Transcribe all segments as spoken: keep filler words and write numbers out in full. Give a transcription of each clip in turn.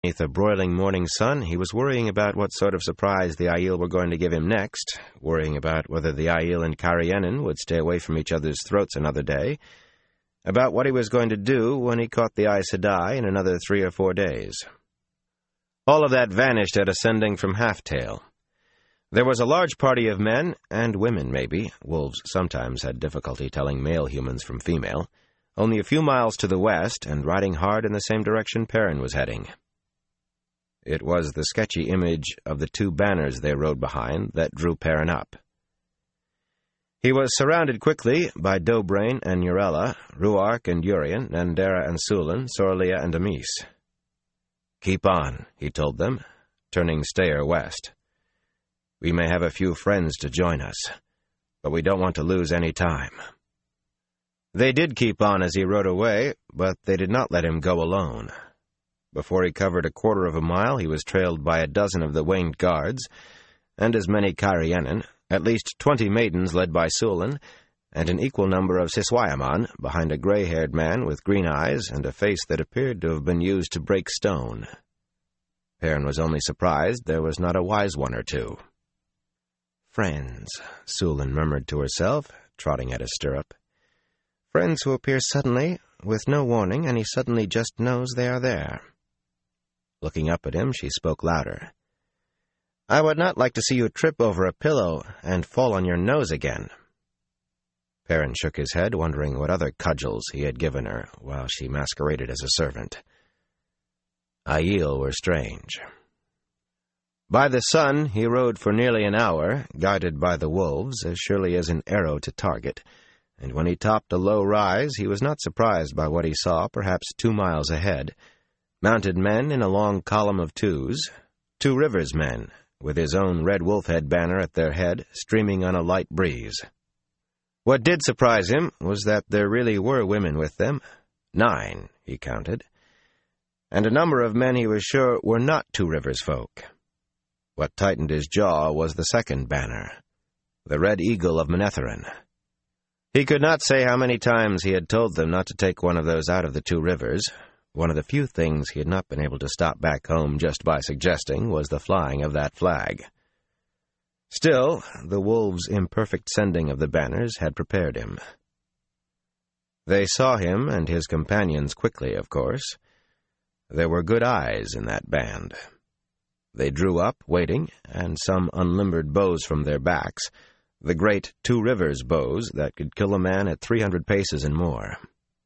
Beneath a broiling morning sun, he was worrying about what sort of surprise the Aiel were going to give him next, worrying about whether the Aiel and Karienen would stay away from each other's throats another day, about what he was going to do when he caught the Aes Sedai in another three or four days. All of that vanished at ascending from Halftail. There was a large party of men, and women maybe, wolves sometimes had difficulty telling male humans from female, only a few miles to the west and riding hard in the same direction Perrin was heading. It was the sketchy image of the two banners they rode behind that drew Perrin up. He was surrounded quickly by Dobrain and Urella, Ruark and Urien, Nandera and Sulin, Sorlia and Amis. "Keep on," he told them, turning Stair west. "We may have a few friends to join us, but we don't want to lose any time." They did keep on as he rode away, but they did not let him go alone. Before he covered a quarter of a mile, he was trailed by a dozen of the winged guards, and as many Karienen, at least twenty maidens led by Sulin, and an equal number of Siswayaman, behind a gray-haired man with green eyes and a face that appeared to have been used to break stone. Perrin was only surprised there was not a wise one or two. "Friends," Sulin murmured to herself, trotting at his stirrup. "Friends who appear suddenly, with no warning, and he suddenly just knows they are there." Looking up at him, she spoke louder. "I would not like to see you trip over a pillow and fall on your nose again." Perrin shook his head, wondering what other cudgels he had given her while she masqueraded as a servant. Aiel were strange. By the sun, he rode for nearly an hour, guided by the wolves as surely as an arrow to target, and when he topped a low rise, he was not surprised by what he saw perhaps two miles ahead. Mounted men in a long column of twos, two Rivers men, with his own red wolf-head banner at their head, streaming on a light breeze. What did surprise him was that there really were women with them. Nine, he counted. And a number of men he was sure were not Two Rivers folk. What tightened his jaw was the second banner, the Red Eagle of Manetheren. He could not say how many times he had told them not to take one of those out of the Two Rivers. One of the few things he had not been able to stop back home just by suggesting was the flying of that flag. Still, the wolves' imperfect sending of the banners had prepared him. They saw him and his companions quickly, of course. There were good eyes in that band. They drew up, waiting, and some unlimbered bows from their backs, the great Two Rivers bows that could kill a man at three hundred paces and more.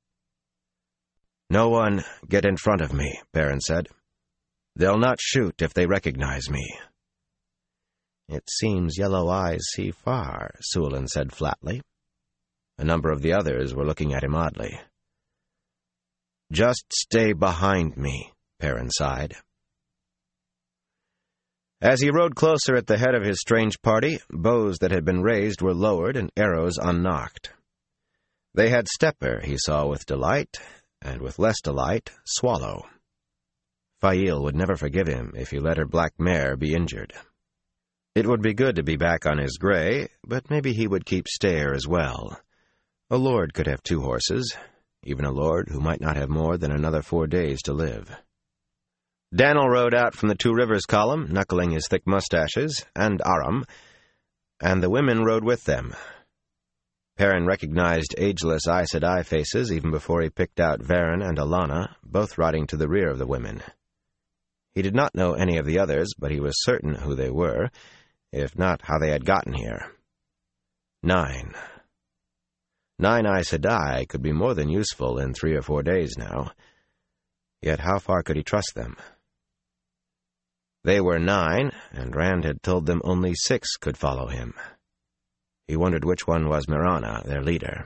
"No one get in front of me," Perrin said. "They'll not shoot if they recognize me." "It seems Yellow Eyes see far," Sulin said flatly. A number of the others were looking at him oddly. "Just stay behind me," Perrin sighed. As he rode closer at the head of his strange party, bows that had been raised were lowered and arrows unnocked. They had Stepper, he saw with delight, and with less delight, Swallow. Fail would never forgive him if he let her black mare be injured. It would be good to be back on his gray, but maybe he would keep Stair as well. A lord could have two horses, even a lord who might not have more than another four days to live. Daniel rode out from the Two Rivers column, knuckling his thick mustaches, and Aram, and the women rode with them. Perrin recognized ageless Aes Sedai faces even before he picked out Varen and Alana, both riding to the rear of the women. He did not know any of the others, but he was certain who they were, if not how they had gotten here. Nine. Nine Aes Sedai could be more than useful in three or four days now. Yet how far could he trust them? They were nine, and Rand had told them only six could follow him. He wondered which one was Mirana, their leader.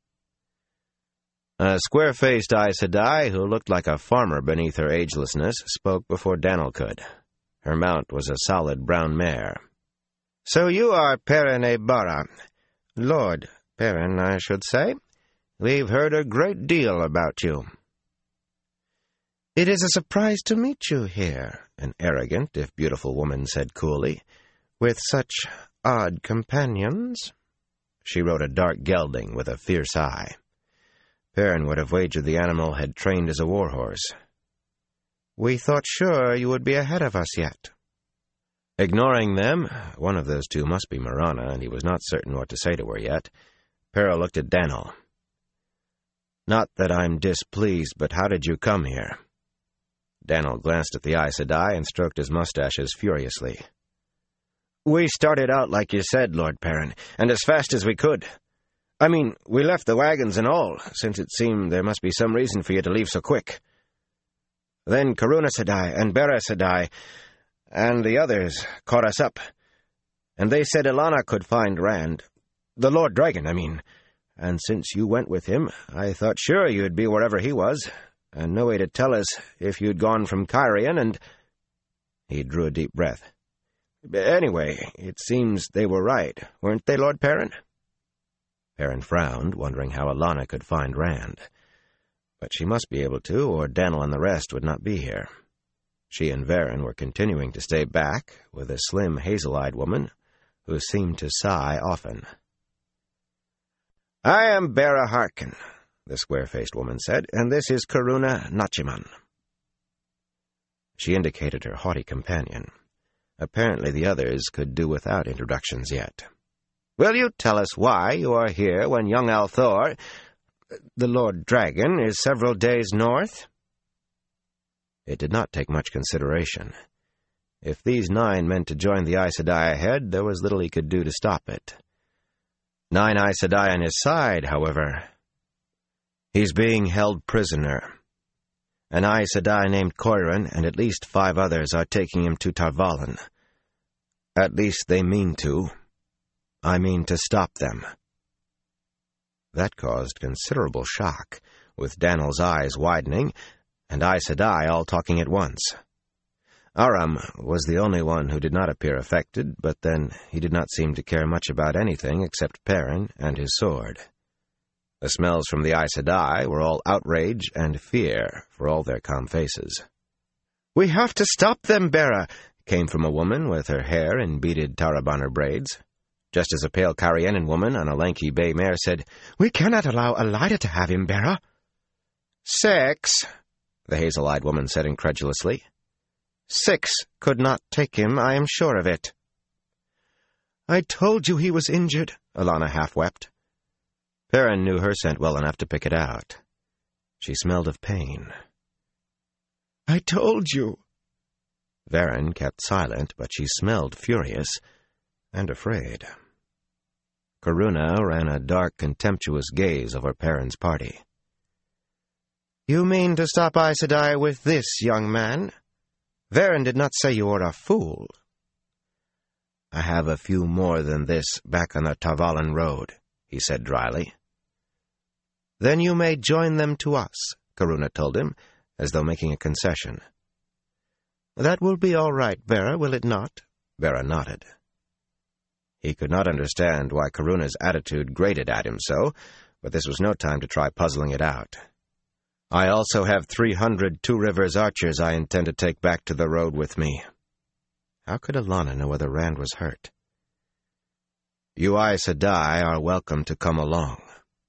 A square-faced Aes Sedai, who looked like a farmer beneath her agelessness, spoke before Daniel could. Her mount was a solid brown mare. "So you are Perrin e Bara. Lord Perrin, I should say. We've heard a great deal about you." "It is a surprise to meet you here," an arrogant, if beautiful woman said coolly, "with such odd companions." She rode a dark gelding with a fierce eye. Perrin would have wagered the animal had trained as a war horse. We thought sure you would be ahead of us yet." Ignoring them, one of those two must be Marana, and he was not certain what to say to her yet, Pero looked at Dan'l. "Not that I'm displeased, but how did you come here?" Dan'l glanced at the Aes Sedai and stroked his mustaches furiously. "We started out like you said, Lord Perrin, and as fast as we could. I mean, we left the wagons and all, since it seemed there must be some reason for you to leave so quick. Then Karuna Sedai and Bera Sedai and the others caught us up, and they said Ilana could find Rand, the Lord Dragon, I mean, and since you went with him, I thought sure you'd be wherever he was, and no way to tell us if you'd gone from Cairhien and—" He drew a deep breath. "Anyway, it seems they were right, weren't they, Lord Perrin?" Perrin frowned, wondering how Ilana could find Rand. But she must be able to, or Dan'l and the rest would not be here. She and Verin were continuing to stay back, with a slim, hazel-eyed woman who seemed to sigh often. "I am Bera Harkin," the square-faced woman said, "and this is Karuna Nachiman." She indicated her haughty companion. Apparently the others could do without introductions yet. "Will you tell us why you are here when young Althor, the Lord Dragon, is several days north?" It did not take much consideration. If these nine meant to join the Aes Sedai ahead, there was little he could do to stop it. Nine Aes Sedai on his side, however. "He's being held prisoner. An Aes Sedai named Coiran and at least five others are taking him to Tar Valon. At least they mean to. I mean to stop them." That caused considerable shock, with Dan'l's eyes widening, and Aes Sedai all talking at once. Aram was the only one who did not appear affected, but then he did not seem to care much about anything except Perrin and his sword. The smells from the Aes Sedai were all outrage and fear, for all their calm faces. "We have to stop them, Bera," came from a woman with her hair in beaded Tarabana braids, just as a pale Cairhienan woman on a lanky bay mare said, "We cannot allow Elaida to have him, Bera." "Six," the hazel-eyed woman said incredulously. "Six could not take him, I am sure of it." "I told you he was injured," Ilana half wept. Perrin knew her scent well enough to pick it out. She smelled of pain. "I told you." Verin kept silent, but she smelled furious and afraid. Karuna ran a dark, contemptuous gaze over Perrin's party. "You mean to stop Aes Sedai with this young man? Verin did not say you were a fool." "I have a few more than this back on the Tar Valon road," he said dryly. "Then you may join them to us," Karuna told him, as though making a concession. "That will be all right, Bera, will it not?" Bera nodded. He could not understand why Karuna's attitude grated at him so, but this was no time to try puzzling it out. "I also have three hundred Two Rivers archers I intend to take back to the road with me." How could Ilana know whether Rand was hurt? "You Aes Sedai are welcome to come along."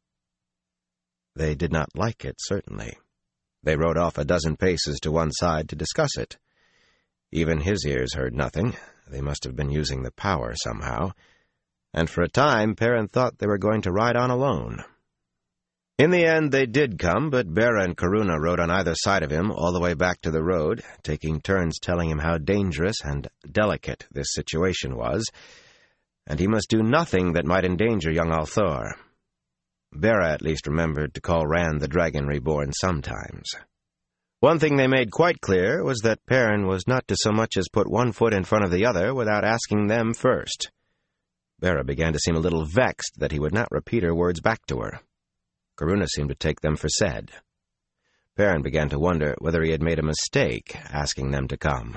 They did not like it, certainly. They rode off a dozen paces to one side to discuss it. Even his ears heard nothing. They must have been using the power somehow. And for a time, Perrin thought they were going to ride on alone. In the end, they did come, but Bera and Karuna rode on either side of him all the way back to the road, taking turns telling him how dangerous and delicate this situation was, and he must do nothing that might endanger young Althor. Bera at least remembered to call Rand the Dragon Reborn sometimes. One thing they made quite clear was that Perrin was not to so much as put one foot in front of the other without asking them first. Bera began to seem a little vexed that he would not repeat her words back to her. Karuna seemed to take them for said. Perrin began to wonder whether he had made a mistake asking them to come.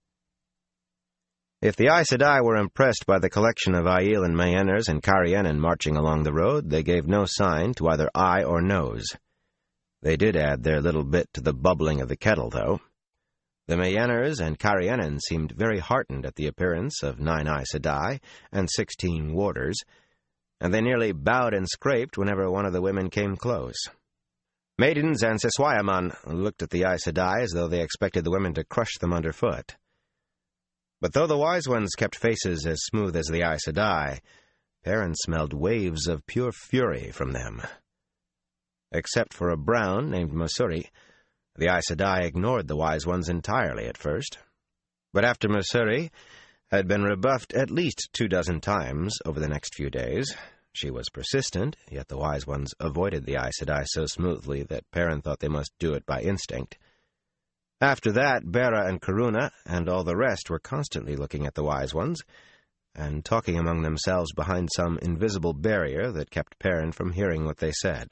If the Aes Sedai were impressed by the collection of Aiel and Mayenners and Cairhienan marching along the road, they gave no sign to either eye or nose. They did add their little bit to the bubbling of the kettle, though. The Mayenners and Cairhienan seemed very heartened at the appearance of nine Aes Sedai and sixteen warders, and they nearly bowed and scraped whenever one of the women came close. Maidens and Siswayaman looked at the Aes Sedai as though they expected the women to crush them underfoot. But though the wise ones kept faces as smooth as the Aes Sedai, Perrin smelled waves of pure fury from them. Except for a brown named Masuri, the Aes Sedai ignored the wise ones entirely at first. But after Masuri had been rebuffed at least two dozen times over the next few days, she was persistent, yet the wise ones avoided the Aes Sedai so smoothly that Perrin thought they must do it by instinct. After that, Bera and Karuna and all the rest were constantly looking at the wise ones and talking among themselves behind some invisible barrier that kept Perrin from hearing what they said.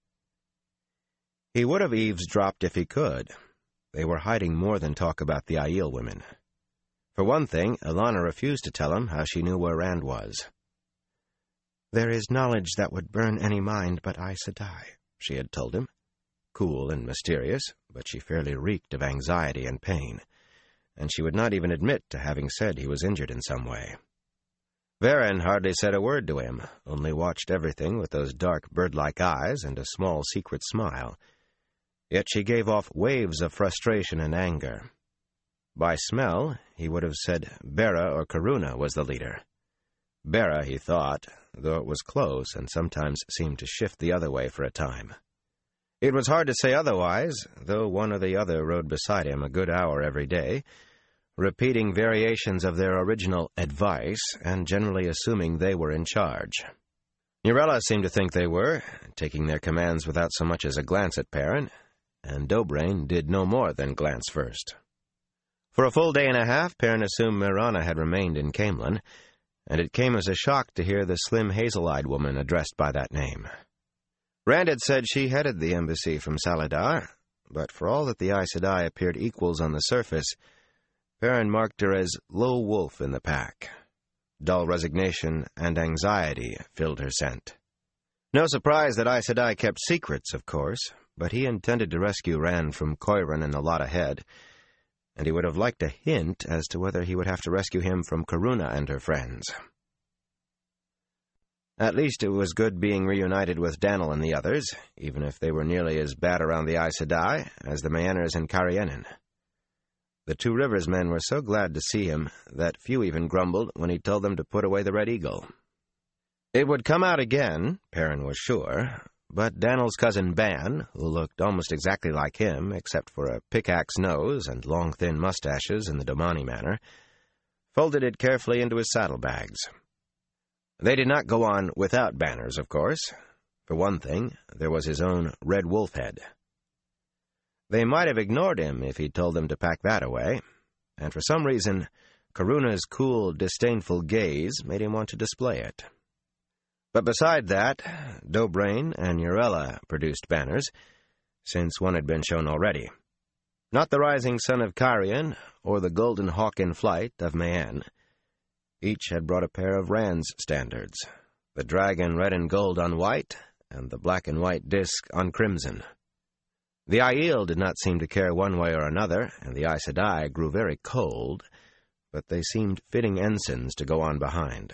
He would have eavesdropped if he could. They were hiding more than talk about the Aiel women. For one thing, Ilana refused to tell him how she knew where Rand was. "There is knowledge that would burn any mind but Aes Sedai," she had told him. Cool and mysterious, but she fairly reeked of anxiety and pain, and she would not even admit to having said he was injured in some way. Varen hardly said a word to him, only watched everything with those dark bird-like eyes and a small secret smile. Yet she gave off waves of frustration and anger. By smell, he would have said Bera or Karuna was the leader. Bera, he thought, though it was close and sometimes seemed to shift the other way for a time. It was hard to say otherwise, though one or the other rode beside him a good hour every day, repeating variations of their original advice and generally assuming they were in charge. Nurella seemed to think they were, taking their commands without so much as a glance at Perrin, and Dobrain did no more than glance first. For a full day and a half, Perrin assumed Mirana had remained in Caemlyn, and it came as a shock to hear the slim hazel-eyed woman addressed by that name. Rand had said she headed the embassy from Saladar, but for all that the Aes Sedai appeared equals on the surface, Perrin marked her as low wolf in the pack. Dull resignation and anxiety filled her scent. No surprise that Aes Sedai kept secrets, of course, but he intended to rescue Rand from Coiron and a lot ahead, and he would have liked a hint as to whether he would have to rescue him from Karuna and her friends. At least it was good being reunited with Daniel and the others, even if they were nearly as bad around the Aes Sedai as the Mayenners and Carianan. The Two Rivers men were so glad to see him that few even grumbled when he told them to put away the Red Eagle. It would come out again, Perrin was sure, but Daniel's cousin Ban, who looked almost exactly like him, except for a pickaxe nose and long thin mustaches in the Domani manner, folded it carefully into his saddlebags. They did not go on without banners, of course. For one thing, there was his own red wolf head. They might have ignored him if he'd told them to pack that away, and for some reason, Karuna's cool, disdainful gaze made him want to display it. But beside that, Dobrain and Nurella produced banners, since one had been shown already. Not the rising sun of Carian, or the golden hawk in flight of Mayenne. Each had brought a pair of Rand's standards, the dragon red and gold on white, and the black and white disk on crimson. The Aiel did not seem to care one way or another, and the Aes Sedai grew very cold, but they seemed fitting ensigns to go on behind.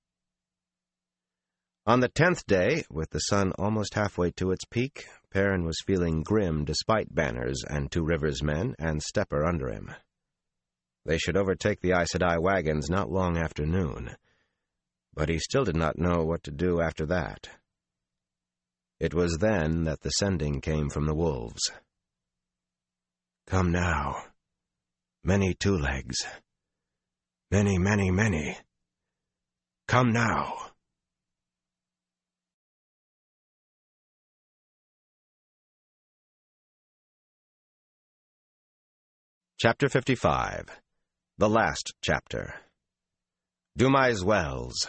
On the tenth day, with the sun almost halfway to its peak, Perrin was feeling grim despite banners and Two Rivers men and Stepper under him. They should overtake the Aes Sedai wagons not long after noon, but he still did not know what to do after that. It was then that the sending came from the wolves. "Come now, many two-legs. Many, many, many. Come now." Chapter fifty-five. The Last Chapter. Dumai's Wells.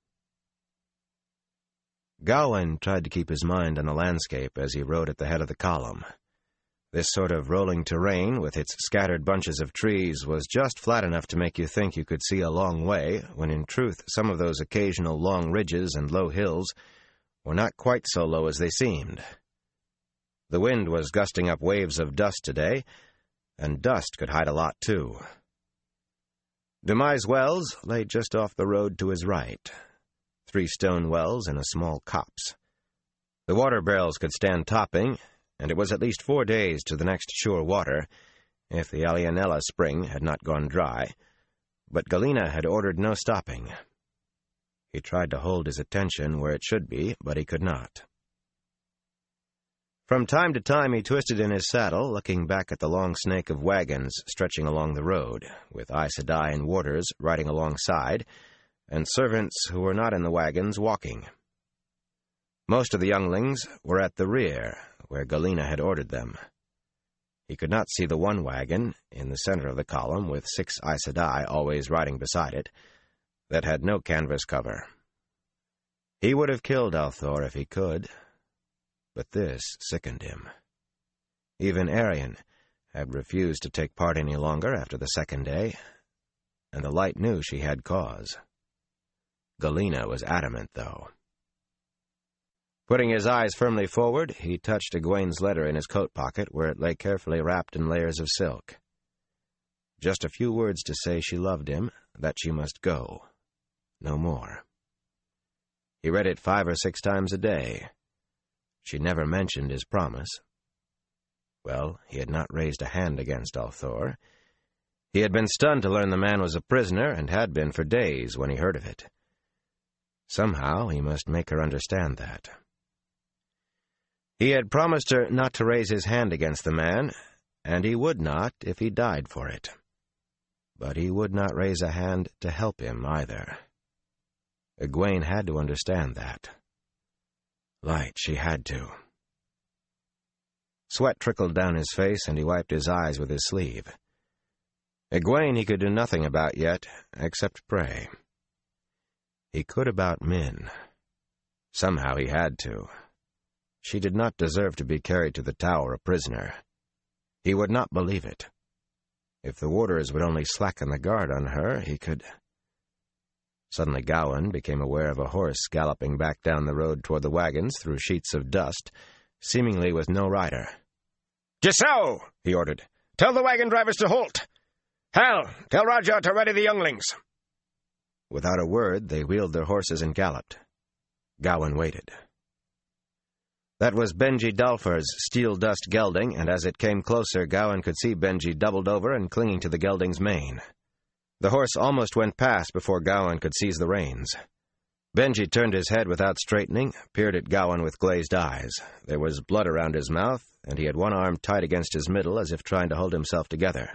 Gawain tried to keep his mind on the landscape as he rode at the head of the column. This sort of rolling terrain, with its scattered bunches of trees, was just flat enough to make you think you could see a long way, when in truth some of those occasional long ridges and low hills were not quite so low as they seemed. The wind was gusting up waves of dust today, and dust could hide a lot, too. Dumai's Wells lay just off the road to his right, three stone wells in a small copse. The water barrels could stand topping, and it was at least four days to the next sure water, if the Alianella spring had not gone dry, but Galena had ordered no stopping. He tried to hold his attention where it should be, but he could not. From time to time he twisted in his saddle, looking back at the long snake of wagons stretching along the road, with Aes Sedai and warders riding alongside, and servants who were not in the wagons walking. Most of the younglings were at the rear, where Galena had ordered them. He could not see the one wagon, in the center of the column, with six Aes Sedai always riding beside it, that had no canvas cover. He would have killed Althor if he could, but this sickened him. Even Arian had refused to take part any longer after the second day, and the light knew she had cause. Galena was adamant, though. Putting his eyes firmly forward, he touched Egwene's letter in his coat pocket, where it lay carefully wrapped in layers of silk. Just a few words to say she loved him, that she must go. No more. He read it five or six times a day. She never mentioned his promise. Well, he had not raised a hand against Althor. He had been stunned to learn the man was a prisoner, and had been for days when he heard of it. Somehow he must make her understand that. He had promised her not to raise his hand against the man, and he would not if he died for it. But he would not raise a hand to help him either. Egwene had to understand that. Light, she had to. Sweat trickled down his face, and he wiped his eyes with his sleeve. Egwene he could do nothing about yet, except pray. He could about Min. Somehow he had to. She did not deserve to be carried to the tower a prisoner. He would not believe it. If the warders would only slacken the guard on her, he could... Suddenly Gawain became aware of a horse galloping back down the road toward the wagons through sheets of dust, seemingly with no rider. "Giselle!" he ordered. "Tell the wagon drivers to halt! Hal, tell Raja to ready the younglings!" Without a word, they wheeled their horses and galloped. Gawain waited. That was Benji Dalfar's steel-dust gelding, and as it came closer, Gawain could see Benji doubled over and clinging to the gelding's mane. The horse almost went past before Gawain could seize the reins. Benji turned his head without straightening, peered at Gawain with glazed eyes. There was blood around his mouth, and he had one arm tight against his middle as if trying to hold himself together.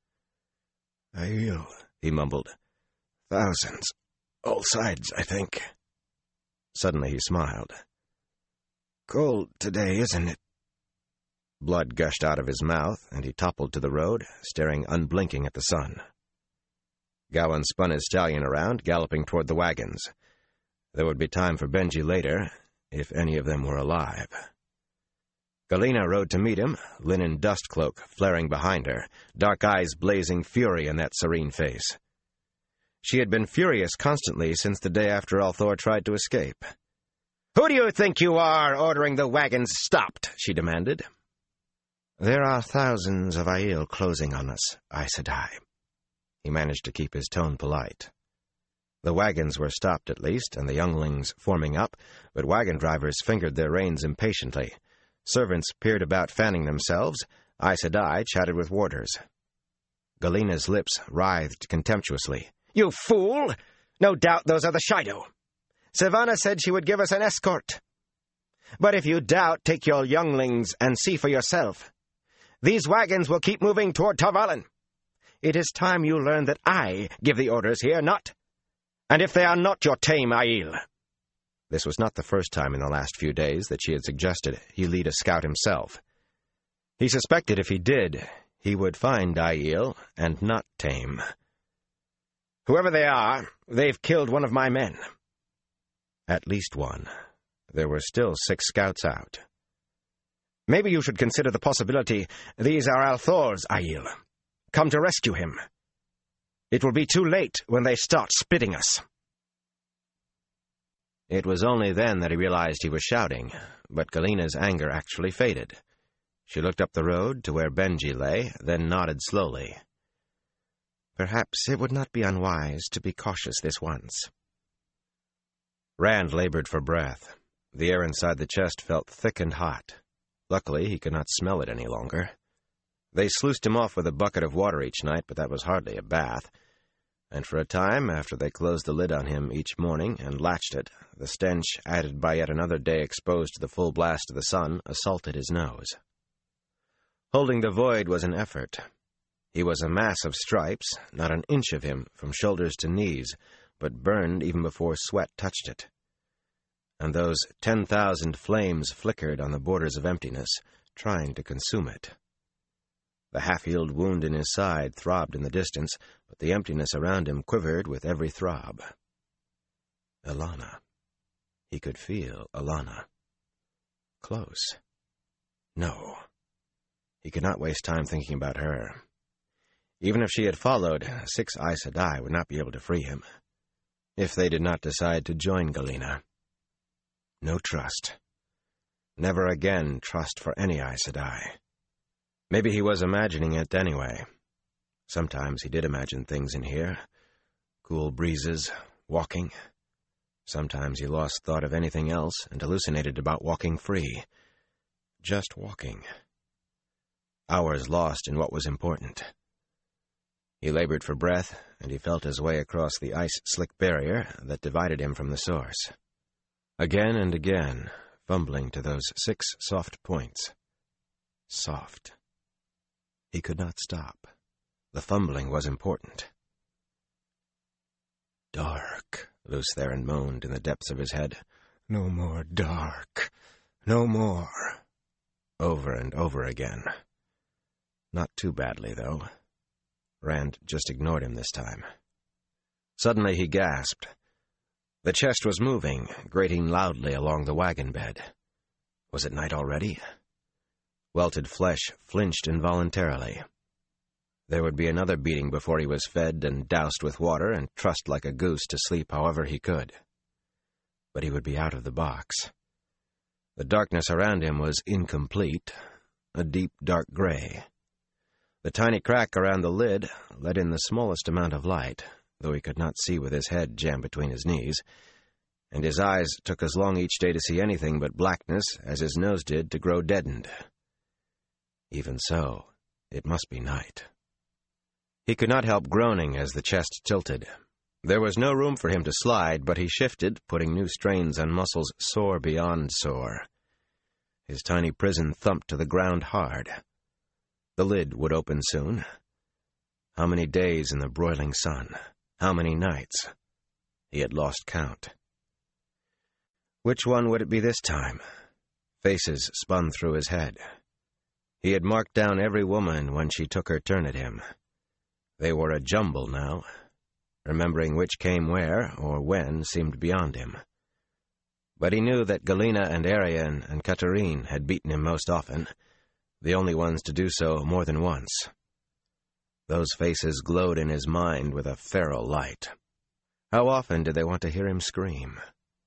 "Aiel," he mumbled. "Thousands. All sides, I think." Suddenly he smiled. "Cold today, isn't it?" Blood gushed out of his mouth, and he toppled to the road, staring unblinking at the sun. Gawain spun his stallion around, galloping toward the wagons. There would be time for Benji later, if any of them were alive. Galena rode to meet him, linen dust cloak flaring behind her, dark eyes blazing fury in that serene face. She had been furious constantly since the day after Althor tried to escape. "Who do you think you are, ordering the wagons stopped?" she demanded. "There are thousands of Aiel closing on us, Aes Sedai." He managed to keep his tone polite. The wagons were stopped at least, and the younglings forming up, but wagon drivers fingered their reins impatiently. Servants peered about fanning themselves. Aes Sedai chatted with warders. Galena's lips writhed contemptuously. "You fool! No doubt those are the Shaido. Sevanna said she would give us an escort. But if you doubt, take your younglings and see for yourself. These wagons will keep moving toward Tar Valon. It is time you learn that I give the orders here, not... And if they are not your tame Aiel." This was not the first time in the last few days that she had suggested he lead a scout himself. He suspected if he did, he would find Aiel and not tame. "Whoever they are, they've killed one of my men." At least one. There were still six scouts out. "Maybe you should consider the possibility these are Althor's Aiel. Come to rescue him. It will be too late when they start spitting us." It was only then that he realized he was shouting, but Galena's anger actually faded. She looked up the road to where Benji lay, then nodded slowly. "Perhaps it would not be unwise to be cautious this once." Rand labored for breath. The air inside the chest felt thick and hot. Luckily, he could not smell it any longer. They sluiced him off with a bucket of water each night, but that was hardly a bath. And for a time, after they closed the lid on him each morning and latched it, the stench, added by yet another day exposed to the full blast of the sun, assaulted his nose. Holding the void was an effort. He was a mass of stripes, not an inch of him, from shoulders to knees, but burned even before sweat touched it. And those ten thousand flames flickered on the borders of emptiness, trying to consume it. The half-healed wound in his side throbbed in the distance, but the emptiness around him quivered with every throb. Ilana. He could feel Ilana. Close. No. He could not waste time thinking about her. Even if she had followed, six Aes Sedai would not be able to free him. If they did not decide to join Galena. No trust. Never again trust for any Aes Sedai. Maybe he was imagining it anyway. Sometimes he did imagine things in here. Cool breezes, walking. Sometimes he lost thought of anything else and hallucinated about walking free. Just walking. Hours lost in what was important. He labored for breath, and he felt his way across the ice-slick barrier that divided him from the source. Again and again, fumbling to those six soft points. Soft. He could not stop. The fumbling was important. Dark, Lews Therin moaned in the depths of his head. No more dark. No more. Over and over again. Not too badly, though. Rand just ignored him this time. Suddenly he gasped. The chest was moving, grating loudly along the wagon bed. Was it night already? Welted flesh flinched involuntarily. There would be another beating before he was fed and doused with water and trussed like a goose to sleep however he could. But he would be out of the box. The darkness around him was incomplete, a deep dark gray. The tiny crack around the lid let in the smallest amount of light, though he could not see with his head jammed between his knees, and his eyes took as long each day to see anything but blackness as his nose did to grow deadened. Even so, it must be night. He could not help groaning as the chest tilted. There was no room for him to slide, but he shifted, putting new strains on muscles sore beyond sore. His tiny prison thumped to the ground hard. The lid would open soon. How many days in the broiling sun? How many nights? He had lost count. Which one would it be this time? Faces spun through his head. He had marked down every woman when she took her turn at him. They were a jumble now. Remembering which came where or when seemed beyond him. But he knew that Galena and Arian and Katarine had beaten him most often, the only ones to do so more than once. Those faces glowed in his mind with a feral light. How often did they want to hear him scream?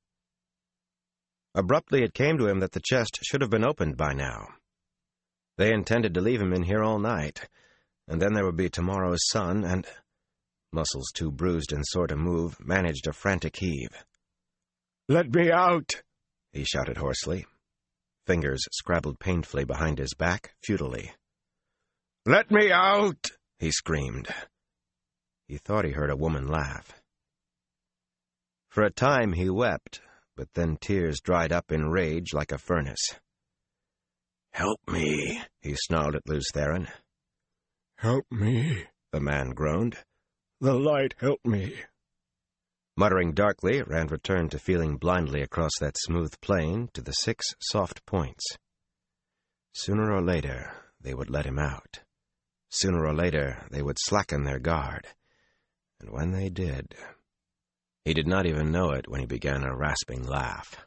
Abruptly it came to him that the chest should have been opened by now. They intended to leave him in here all night, and then there would be tomorrow's sun, and... Muscles too bruised and sore to move managed a frantic heave. "Let me out!" he shouted hoarsely. Fingers scrabbled painfully behind his back, futilely. "Let me out!" he screamed. He thought he heard a woman laugh. For a time he wept, but then tears dried up in rage like a furnace. "Help me," he snarled at Lews Therin. "Help me," the man groaned. "The light help me." Muttering darkly, Rand returned to feeling blindly across that smooth plain to the six soft points. Sooner or later, they would let him out. Sooner or later, they would slacken their guard. And when they did... He did not even know it when he began a rasping laugh.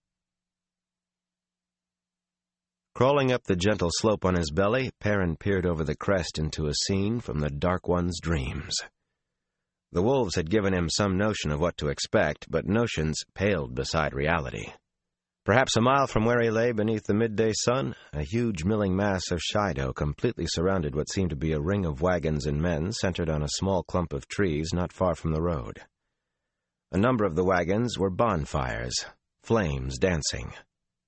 Crawling up the gentle slope on his belly, Perrin peered over the crest into a scene from the Dark One's dreams. The wolves had given him some notion of what to expect, but notions paled beside reality. Perhaps a mile from where he lay beneath the midday sun, a huge milling mass of Shaido completely surrounded what seemed to be a ring of wagons and men centered on a small clump of trees not far from the road. A number of the wagons were bonfires, flames dancing.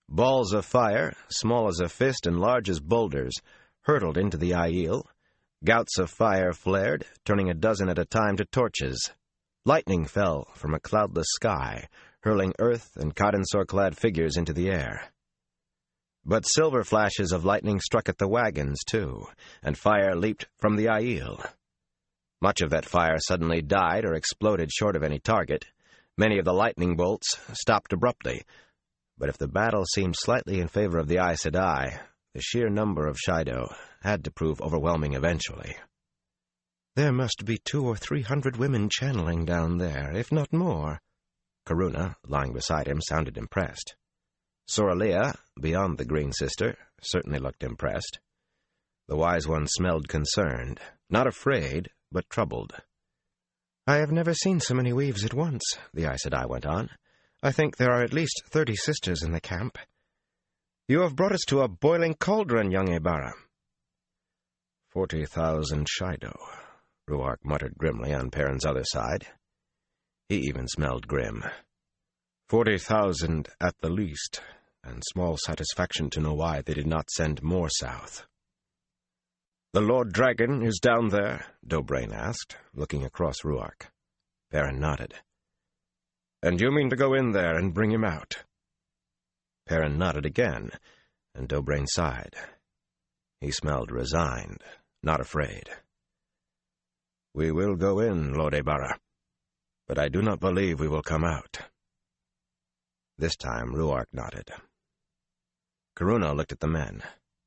Balls of fire, small as a fist and large as boulders, hurtled into the Aiel. Gouts of fire flared, turning a dozen at a time to torches. Lightning fell from a cloudless sky, hurling earth and cotton-sore-clad figures into the air. But silver flashes of lightning struck at the wagons, too, and fire leaped from the Aiel. Much of that fire suddenly died or exploded short of any target. Many of the lightning bolts stopped abruptly. But if the battle seemed slightly in favor of the Aes Sedai, the sheer number of Shaido had to prove overwhelming eventually. "There must be two or three hundred women channeling down there, if not more." Karuna, lying beside him, sounded impressed. Soralea, beyond the Green Sister, certainly looked impressed. The Wise One smelled concerned, not afraid, but troubled. "I have never seen so many weaves at once," the Aes Sedai went on. "I think there are at least thirty sisters in the camp. You have brought us to a boiling cauldron, young Ebara." Forty thousand Shaido, Ruark muttered grimly on Perrin's other side. He even smelled grim. Forty thousand at the least, and small satisfaction to know why they did not send more south. "The Lord Dragon is down there?" Dobrain asked, looking across Ruark. Perrin nodded. "And you mean to go in there and bring him out?" Perrin nodded again, and Dobrain sighed. He smelled resigned, not afraid. "We will go in, Lord Ebara, but I do not believe we will come out." This time Ruark nodded. Karuna looked at the men.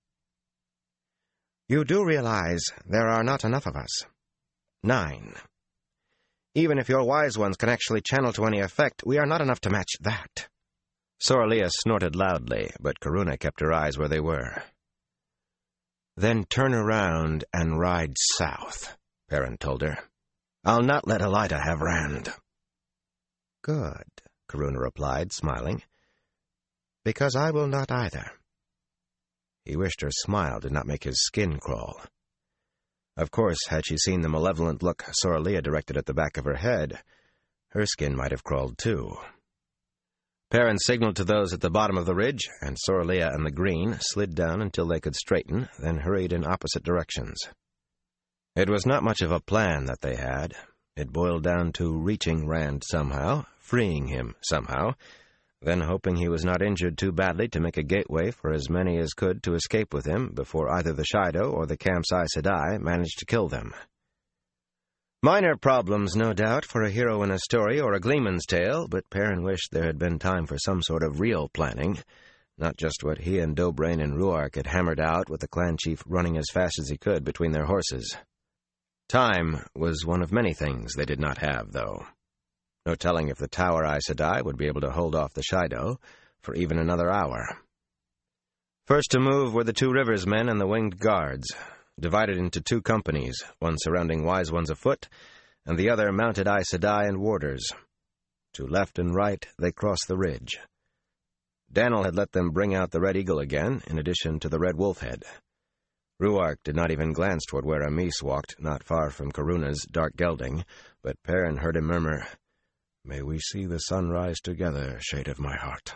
"You do realize there are not enough of us. Nine. Even if your Wise Ones can actually channel to any effect, we are not enough to match that." Soralea snorted loudly, but Karuna kept her eyes where they were. "Then turn around and ride south," Perrin told her. "I'll not let Elaida have Rand." "Good," Karuna replied, smiling. "Because I will not either." He wished her smile did not make his skin crawl. Of course, had she seen the malevolent look Soralea directed at the back of her head, her skin might have crawled too. Perrin signaled to those at the bottom of the ridge, and Soralea and the Green slid down until they could straighten, then hurried in opposite directions. It was not much of a plan that they had. It boiled down to reaching Rand somehow, freeing him somehow, then hoping he was not injured too badly to make a gateway for as many as could to escape with him before either the Shaido or the camp's Aes Sedai managed to kill them. Minor problems, no doubt, for a hero in a story or a gleeman's tale, but Perrin wished there had been time for some sort of real planning, not just what he and Dobrain and Ruark had hammered out with the clan chief running as fast as he could between their horses. Time was one of many things they did not have, though. No telling if the Tower Aes Sedai would be able to hold off the Shaido for even another hour. First to move were the Two Rivers men and the Winged Guards, divided into two companies, one surrounding Wise Ones afoot, and the other mounted Aes Sedai and warders. To left and right they crossed the ridge. Daniel had let them bring out the Red Eagle again, in addition to the Red Wolf Head. Ruark did not even glance toward where Amis walked, not far from Karuna's dark gelding, but Perrin heard him murmur, "May we see the sun rise together, shade of my heart."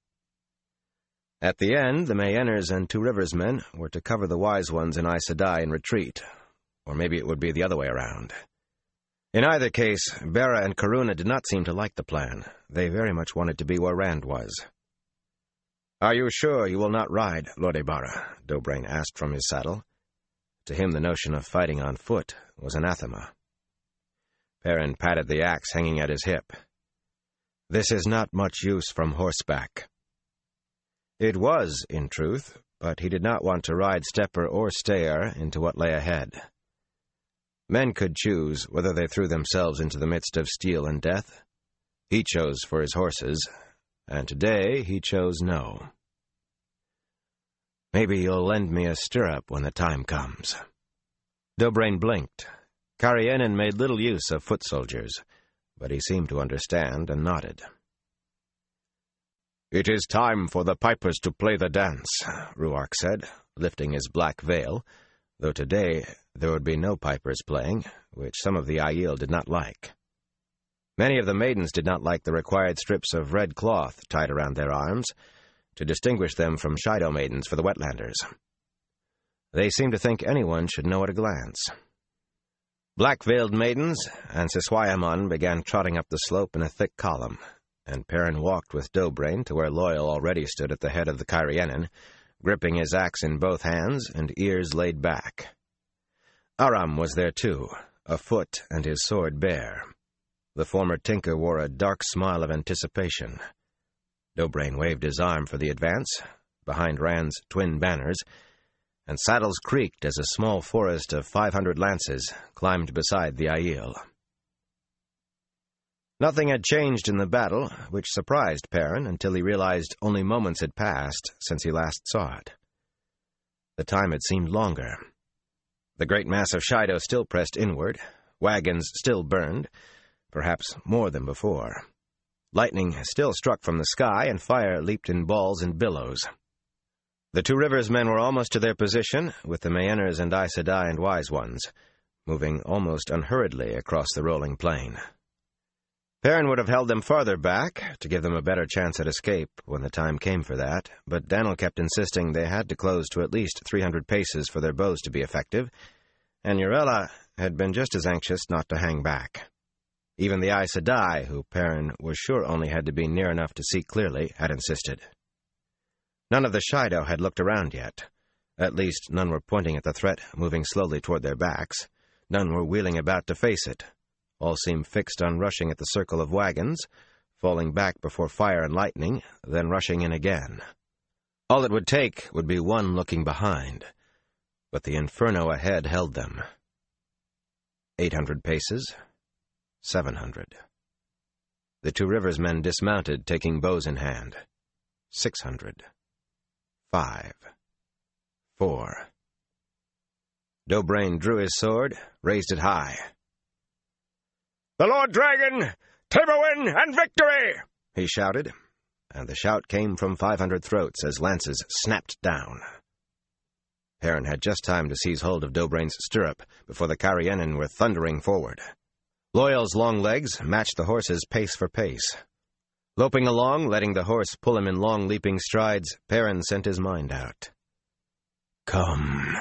At the end, the Mayenners and Two Rivers men were to cover the Wise Ones and Aes Sedai in retreat, or maybe it would be the other way around. In either case, Bera and Karuna did not seem to like the plan. They very much wanted to be where Rand was. "Are you sure you will not ride, Lord Ebara?" Dobrain asked from his saddle. To him the notion of fighting on foot was anathema. Perrin patted the axe hanging at his hip. "This is not much use from horseback." It was, in truth, but he did not want to ride stepper or stayer into what lay ahead. Men could choose whether they threw themselves into the midst of steel and death. He chose for his horses, and today he chose no. "Maybe you'll lend me a stirrup when the time comes." Dobrain blinked. Karienen made little use of foot soldiers, but he seemed to understand and nodded. "It is time for the pipers to play the dance," Ruark said, lifting his black veil, though today there would be no pipers playing, which some of the Aiel did not like. Many of the maidens did not like the required strips of red cloth tied around their arms, to distinguish them from Shaido maidens for the Wetlanders. They seemed to think anyone should know at a glance. Black-veiled maidens and Siswayamun began trotting up the slope in a thick column, and Perrin walked with Dobrain to where Loial already stood at the head of the Cairienin, gripping his axe in both hands and ears laid back. Aram was there too, afoot and his sword bare. The former tinker wore a dark smile of anticipation. Dobrain waved his arm for the advance, behind Rand's twin banners, and saddles creaked as a small forest of five hundred lances climbed beside the Aiel. Nothing had changed in the battle, which surprised Perrin until he realized only moments had passed since he last saw it. The time had seemed longer. The great mass of Shaido still pressed inward, wagons still burned, perhaps more than before. Lightning still struck from the sky, and fire leaped in balls and billows. The Two Rivers men were almost to their position, with the Maenners and Aes Sedai and Wise Ones, moving almost unhurriedly across the rolling plain. Perrin would have held them farther back, to give them a better chance at escape when the time came for that, but Daniel kept insisting they had to close to at least three hundred paces for their bows to be effective, and Urella had been just as anxious not to hang back. Even the Aes Sedai, who Perrin was sure only had to be near enough to see clearly, had insisted. None of the Shaido had looked around yet. At least none were pointing at the threat, moving slowly toward their backs. None were wheeling about to face it. All seemed fixed on rushing at the circle of wagons, falling back before fire and lightning, then rushing in again. All it would take would be one looking behind, but the inferno ahead held them. Eight hundred paces, seven hundred. The Two Rivers men dismounted, taking bows in hand. Six hundred. Five. Four. Dobrain drew his sword, raised it high. "The Lord Dragon, Taborwin, and victory!" he shouted, and the shout came from five hundred throats as lances snapped down. Perrin had just time to seize hold of Dobrain's stirrup before the Cairienin were thundering forward. Loial's long legs matched the horse's pace for pace. Loping along, letting the horse pull him in long leaping strides, Perrin sent his mind out. Come.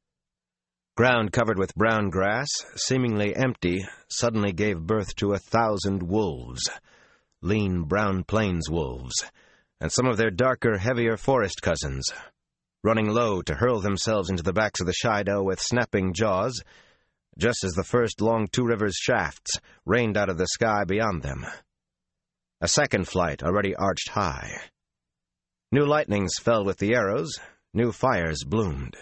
Ground covered with brown grass, seemingly empty, suddenly gave birth to a thousand wolves, lean brown plains wolves, and some of their darker, heavier forest cousins, running low to hurl themselves into the backs of the Shaido with snapping jaws, just as the first long Two Rivers shafts rained out of the sky beyond them. A second flight already arched high. New lightnings fell with the arrows, new fires bloomed.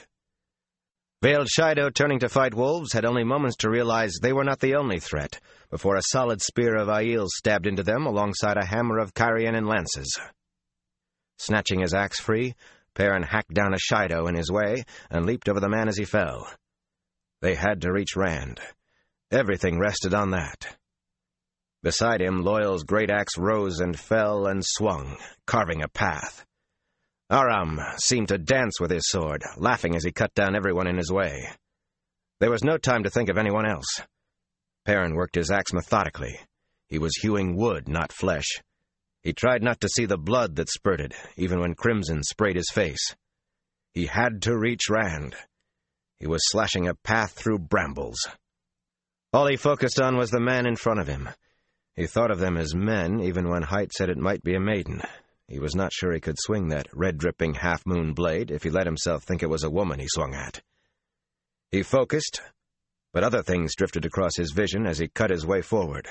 Veiled Shaido, turning to fight wolves, had only moments to realize they were not the only threat, before a solid spear of Aiel stabbed into them alongside a hammer of Cairienin lances. Snatching his axe free, Perrin hacked down a Shaido in his way and leaped over the man as he fell. They had to reach Rand. Everything rested on that. Beside him, Loial's great axe rose and fell and swung, carving a path. Aram seemed to dance with his sword, laughing as he cut down everyone in his way. There was no time to think of anyone else. Perrin worked his axe methodically. He was hewing wood, not flesh. He tried not to see the blood that spurted, even when crimson sprayed his face. He had to reach Rand. He was slashing a path through brambles. All he focused on was the man in front of him. He thought of them as men, even when Height said it might be a maiden. He was not sure he could swing that red-dripping half-moon blade if he let himself think it was a woman he swung at. He focused, but other things drifted across his vision as he cut his way forward.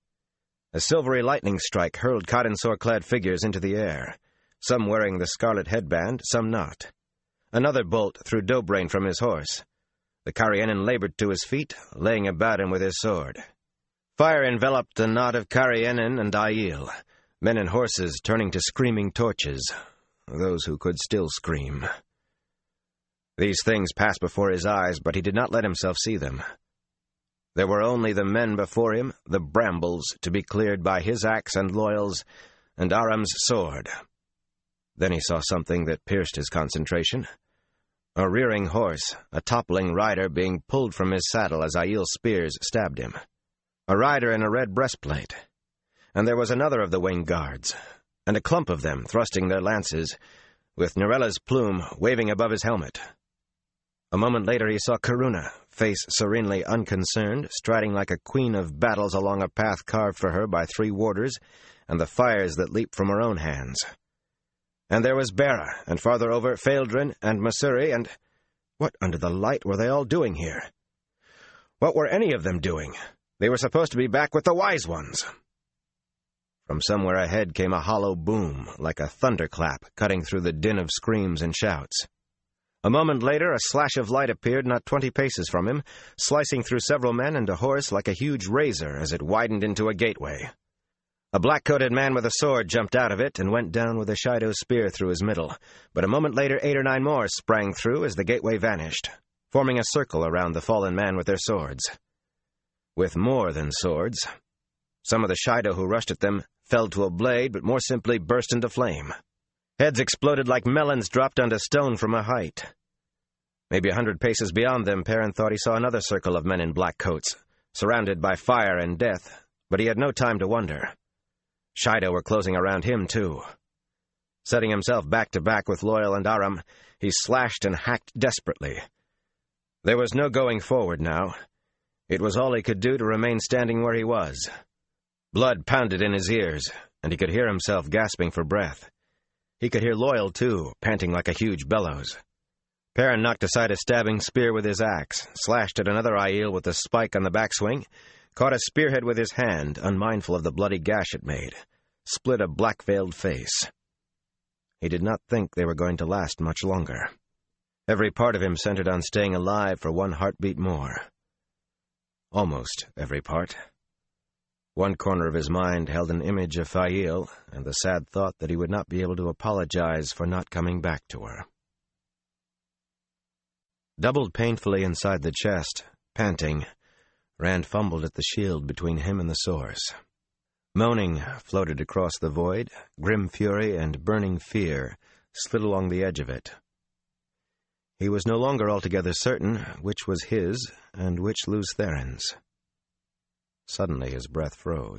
A silvery lightning strike hurled cotton-sore-clad figures into the air, some wearing the scarlet headband, some not. Another bolt threw Dobrain from his horse. The Cairienin labored to his feet, laying about him with his sword. Fire enveloped the knot of Cairienin and Aiel, men and horses turning to screaming torches, those who could still scream. These things passed before his eyes, but he did not let himself see them. There were only the men before him, the brambles, to be cleared by his axe and Loial's, and Aram's sword. Then he saw something that pierced his concentration. A rearing horse, a toppling rider being pulled from his saddle as Aiel's spears stabbed him. A rider in a red breastplate. And there was another of the winged guards, and a clump of them thrusting their lances, with Nurella's plume waving above his helmet. A moment later he saw Karuna, face serenely unconcerned, striding like a queen of battles along a path carved for her by three warders, and the fires that leaped from her own hands. And there was Bera, and farther over, Fealdrin and Masuri, and... what under the light were they all doing here? What were any of them doing? They were supposed to be back with the Wise Ones. From somewhere ahead came a hollow boom, like a thunderclap, cutting through the din of screams and shouts. A moment later, a slash of light appeared not twenty paces from him, slicing through several men and a horse like a huge razor as it widened into a gateway. A black-coated man with a sword jumped out of it and went down with a Shaido spear through his middle, but a moment later eight or nine more sprang through as the gateway vanished, forming a circle around the fallen man with their swords. With more than swords. Some of the Shaido who rushed at them fell to a blade, but more simply burst into flame. Heads exploded like melons dropped onto stone from a height. Maybe a hundred paces beyond them, Perrin thought he saw another circle of men in black coats, surrounded by fire and death, but he had no time to wonder. Shaido were closing around him, too. Setting himself back-to-back with Loyal and Aram, he slashed and hacked desperately. There was no going forward now. It was all he could do to remain standing where he was. Blood pounded in his ears, and he could hear himself gasping for breath. He could hear Loyal, too, panting like a huge bellows. Perrin knocked aside a stabbing spear with his axe, slashed at another Aiel with a spike on the backswing, caught a spearhead with his hand, unmindful of the bloody gash it made, split a black-veiled face. He did not think they were going to last much longer. Every part of him centered on staying alive for one heartbeat more. Almost every part. One corner of his mind held an image of Fail, and the sad thought that he would not be able to apologize for not coming back to her. Doubled painfully inside the chest, panting, Rand fumbled at the shield between him and the source. Moaning floated across the void, grim fury and burning fear slid along the edge of it. He was no longer altogether certain which was his and which Lews Therin's. Suddenly his breath froze.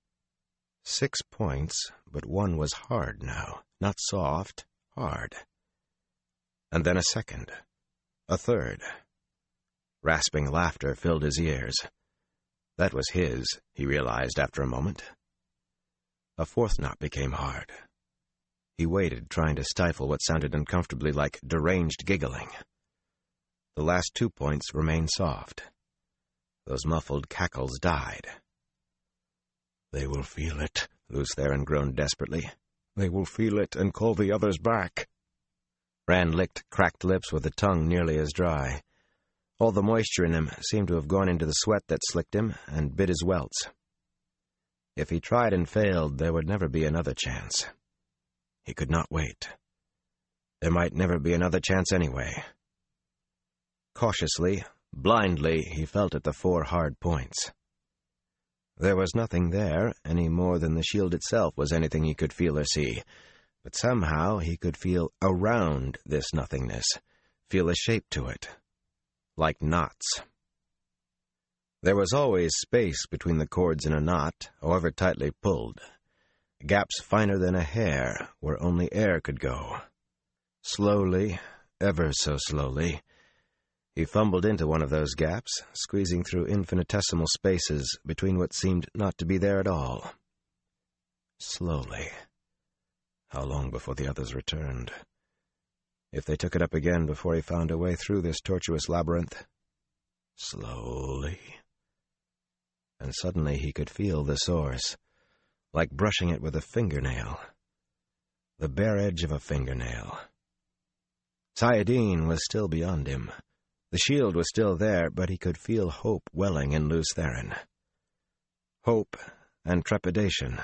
Six points, but one was hard now, not soft, hard. And then a second, a third. Rasping laughter filled his ears. That was his, he realized after a moment. A fourth knot became hard. He waited, trying to stifle what sounded uncomfortably like deranged giggling. The last two points remained soft. Those muffled cackles died. "They will feel it," Lews Therin groaned desperately. "They will feel it and call the others back." Rand licked cracked lips with a tongue nearly as dry. All the moisture in him seemed to have gone into the sweat that slicked him and bit his welts. If he tried and failed, there would never be another chance. He could not wait. There might never be another chance anyway. Cautiously, blindly, he felt at the four hard points. There was nothing there, any more than the shield itself was anything he could feel or see, but somehow he could feel around this nothingness, feel a shape to it, like knots. There was always space between the cords in a knot, however tightly pulled, gaps finer than a hair where only air could go. Slowly, ever so slowly, he fumbled into one of those gaps, squeezing through infinitesimal spaces between what seemed not to be there at all. Slowly. How long before the others returned? If they took it up again before he found a way through this tortuous labyrinth? Slowly. And suddenly he could feel the source, like brushing it with a fingernail. The bare edge of a fingernail. Saladin was still beyond him. The shield was still there, but he could feel hope welling in Lews Therin. Hope and trepidation.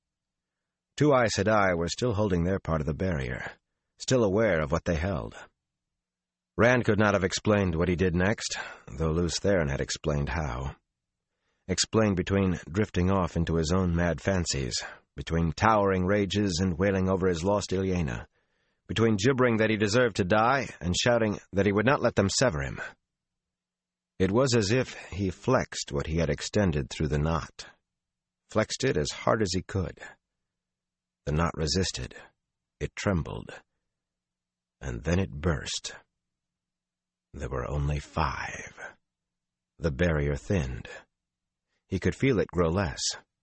Two Aes Sedai were still holding their part of the barrier, still aware of what they held. Rand could not have explained what he did next, though Lews Therin had explained how. Explained between drifting off into his own mad fancies, between towering rages and wailing over his lost Ilyena, between gibbering that he deserved to die and shouting that he would not let them sever him. It was as if he flexed what he had extended through the knot, flexed it as hard as he could. The knot resisted. It trembled. And then it burst. There were only five. The barrier thinned. He could feel it grow less.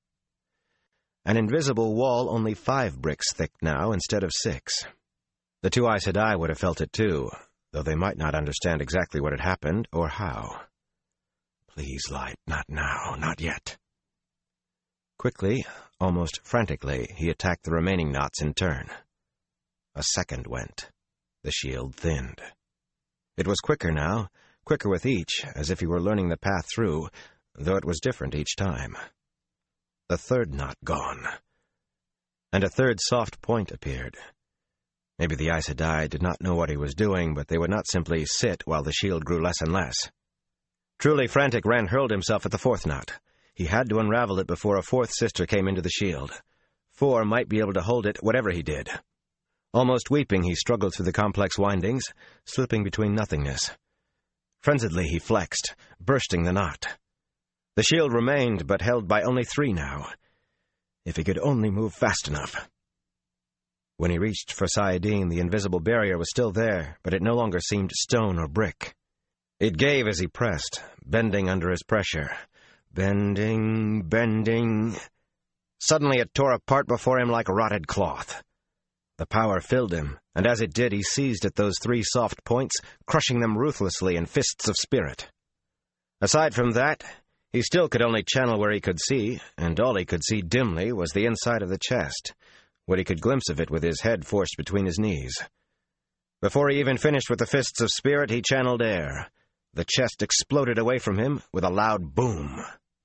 An invisible wall only five bricks thick now instead of six. The two Aes Sedai would have felt it too, though they might not understand exactly what had happened or how. Please, light, not now, not yet. Quickly, almost frantically, he attacked the remaining knots in turn. A second went. The shield thinned. It was quicker now, quicker with each, as if he were learning the path through, though it was different each time. The third knot gone. And a third soft point appeared. Maybe the Aes Sedai did not know what he was doing, but they would not simply sit while the shield grew less and less. Truly frantic, Ren hurled himself at the fourth knot. He had to unravel it before a fourth sister came into the shield. Four might be able to hold it, whatever he did. Almost weeping, he struggled through the complex windings, slipping between nothingness. Frenziedly he flexed, bursting the knot. The shield remained, but held by only three now. If he could only move fast enough. When he reached for saidin, the invisible barrier was still there, but it no longer seemed stone or brick. It gave as he pressed, bending under his pressure. Bending, bending. Suddenly it tore apart before him like rotted cloth. The power filled him, and as it did, he seized at those three soft points, crushing them ruthlessly in fists of spirit. Aside from that, he still could only channel where he could see, and all he could see dimly was the inside of the chest, what he could glimpse of it with his head forced between his knees. Before he even finished with the fists of spirit, he channeled air. The chest exploded away from him with a loud boom.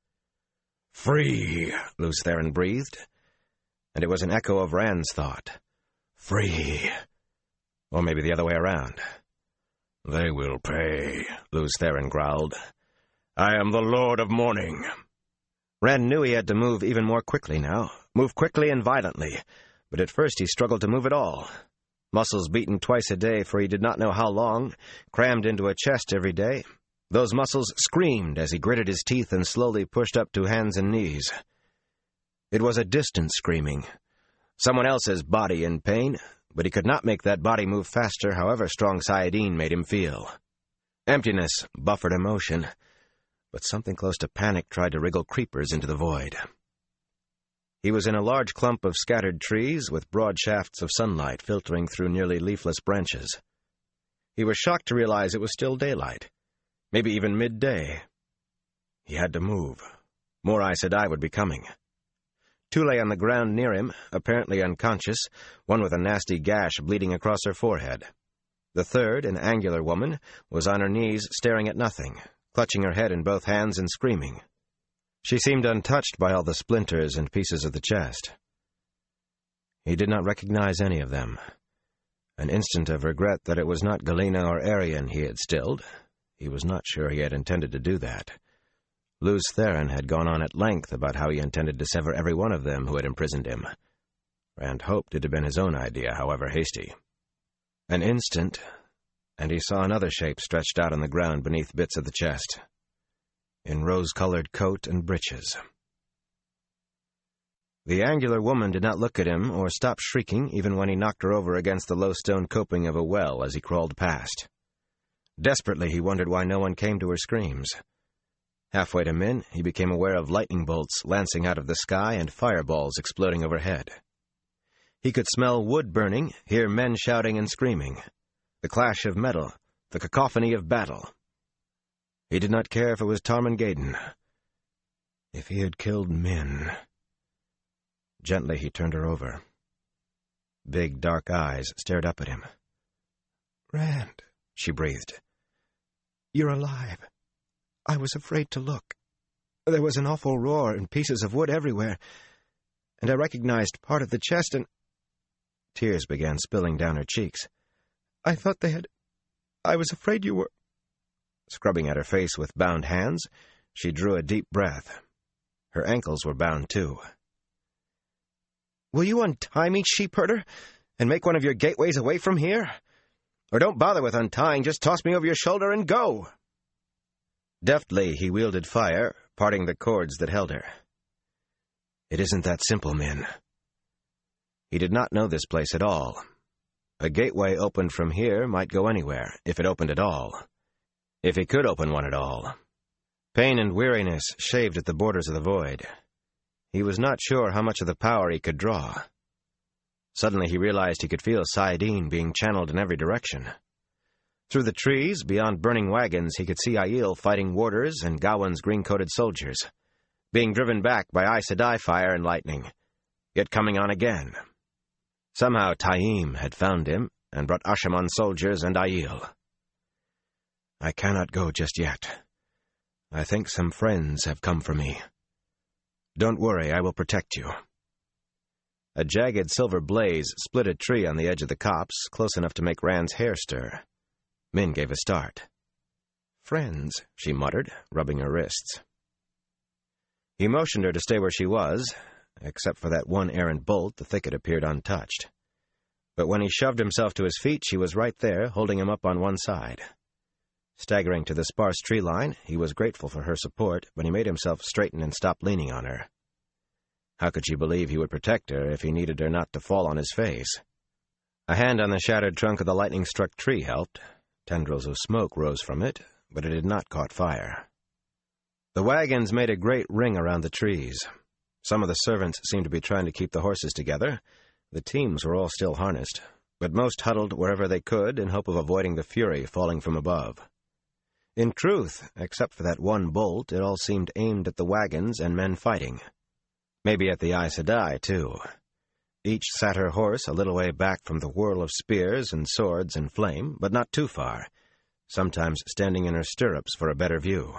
"Free," Lews Therin breathed, and it was an echo of Rand's thought. Free. Or maybe the other way around. "They will pay," Lews Therin growled. "I am the Lord of Morning." Rand knew he had to move even more quickly now, move quickly and violently, but at first he struggled to move at all. Muscles beaten twice a day for he did not know how long, crammed into a chest every day. Those muscles screamed as he gritted his teeth and slowly pushed up to hands and knees. It was a distant screaming. Someone else's body in pain, but he could not make that body move faster however strong saidin made him feel. Emptiness buffered emotion, but something close to panic tried to wriggle creepers into the void. He was in a large clump of scattered trees with broad shafts of sunlight filtering through nearly leafless branches. He was shocked to realize it was still daylight, maybe even midday. He had to move. More Aes Sedai would be coming. Two lay on the ground near him, apparently unconscious, one with a nasty gash bleeding across her forehead. The third, an angular woman, was on her knees staring at nothing, clutching her head in both hands and screaming. She seemed untouched by all the splinters and pieces of the chest. He did not recognize any of them. An instant of regret that it was not Galena or Arian he had stilled. He was not sure he had intended to do that. Lews Therin had gone on at length about how he intended to sever every one of them who had imprisoned him. Rand hoped it had been his own idea, however hasty. An instant, and he saw another shape stretched out on the ground beneath bits of the chest, in rose-colored coat and breeches. The angular woman did not look at him or stop shrieking even when he knocked her over against the low stone coping of a well as he crawled past. Desperately, he wondered why no one came to her screams. Halfway to Min, he became aware of lightning bolts lancing out of the sky and fireballs exploding overhead. He could smell wood burning, hear men shouting and screaming, the clash of metal, the cacophony of battle. He did not care if it was Tarmangaden. If he had killed Min... Gently he turned her over. Big, dark eyes stared up at him. "Rand," she breathed. "You're alive. I was afraid to look. There was an awful roar and pieces of wood everywhere, and I recognized part of the chest and—" Tears began spilling down her cheeks. "I thought they had... I was afraid you were—" Scrubbing at her face with bound hands, she drew a deep breath. Her ankles were bound, too. "Will you untie me, sheep-herder, and make one of your gateways away from here? Or don't bother with untying, just toss me over your shoulder and go." Deftly, he wielded fire, parting the cords that held her. "It isn't that simple, Min." He did not know this place at all. A gateway opened from here might go anywhere, if it opened at all. If he could open one at all. Pain and weariness shaved at the borders of the void. He was not sure how much of the power he could draw. Suddenly he realized he could feel saidin being channeled in every direction. Through the trees, beyond burning wagons, he could see Aiel fighting warders and Gawain's green-coated soldiers, being driven back by Aes Sedai fire and lightning, yet coming on again. Somehow Taim had found him and brought Ashamon's soldiers and Aiel. I cannot go just yet. I think some friends have come for me. Don't worry, I will protect you. A jagged silver blaze split a tree on the edge of the copse, close enough to make Rand's hair stir. Min gave a start. Friends, she muttered, rubbing her wrists. He motioned her to stay where she was. Except for that one errant bolt, the thicket appeared untouched. But when he shoved himself to his feet, she was right there, holding him up on one side. Staggering to the sparse tree line, he was grateful for her support, but he made himself straighten and stop leaning on her. How could she believe he would protect her if he needed her not to fall on his face? A hand on the shattered trunk of the lightning-struck tree helped. Tendrils of smoke rose from it, but it had not caught fire. The wagons made a great ring around the trees. Some of the servants seemed to be trying to keep the horses together. The teams were all still harnessed, but most huddled wherever they could in hope of avoiding the fury falling from above. In truth, except for that one bolt, it all seemed aimed at the wagons and men fighting. Maybe at the Aes Sedai, too. Each sat her horse a little way back from the whirl of spears and swords and flame, but not too far, sometimes standing in her stirrups for a better view.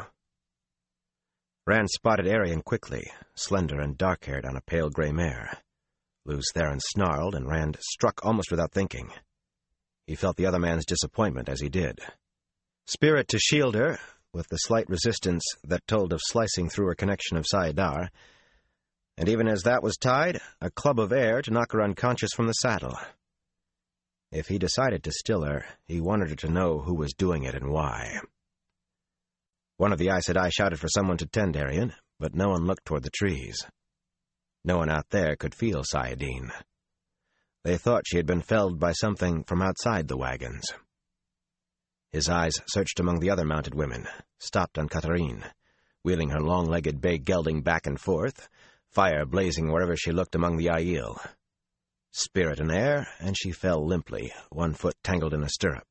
Rand spotted Arian quickly, slender and dark-haired on a pale gray mare. Lews Therin snarled, and Rand struck almost without thinking. He felt the other man's disappointment as he did. Spirit to shield her, with the slight resistance that told of slicing through her connection of saidar, and even as that was tied, a club of air to knock her unconscious from the saddle. If he decided to still her, he wanted her to know who was doing it and why. One of the Aes Sedai shouted for someone to tend Arian, but no one looked toward the trees. No one out there could feel saidin. They thought she had been felled by something from outside the wagons. His eyes searched among the other mounted women, stopped on Katarine, wheeling her long-legged bay gelding back and forth, fire blazing wherever she looked among the Aiel. Spirit in air, and she fell limply, one foot tangled in a stirrup.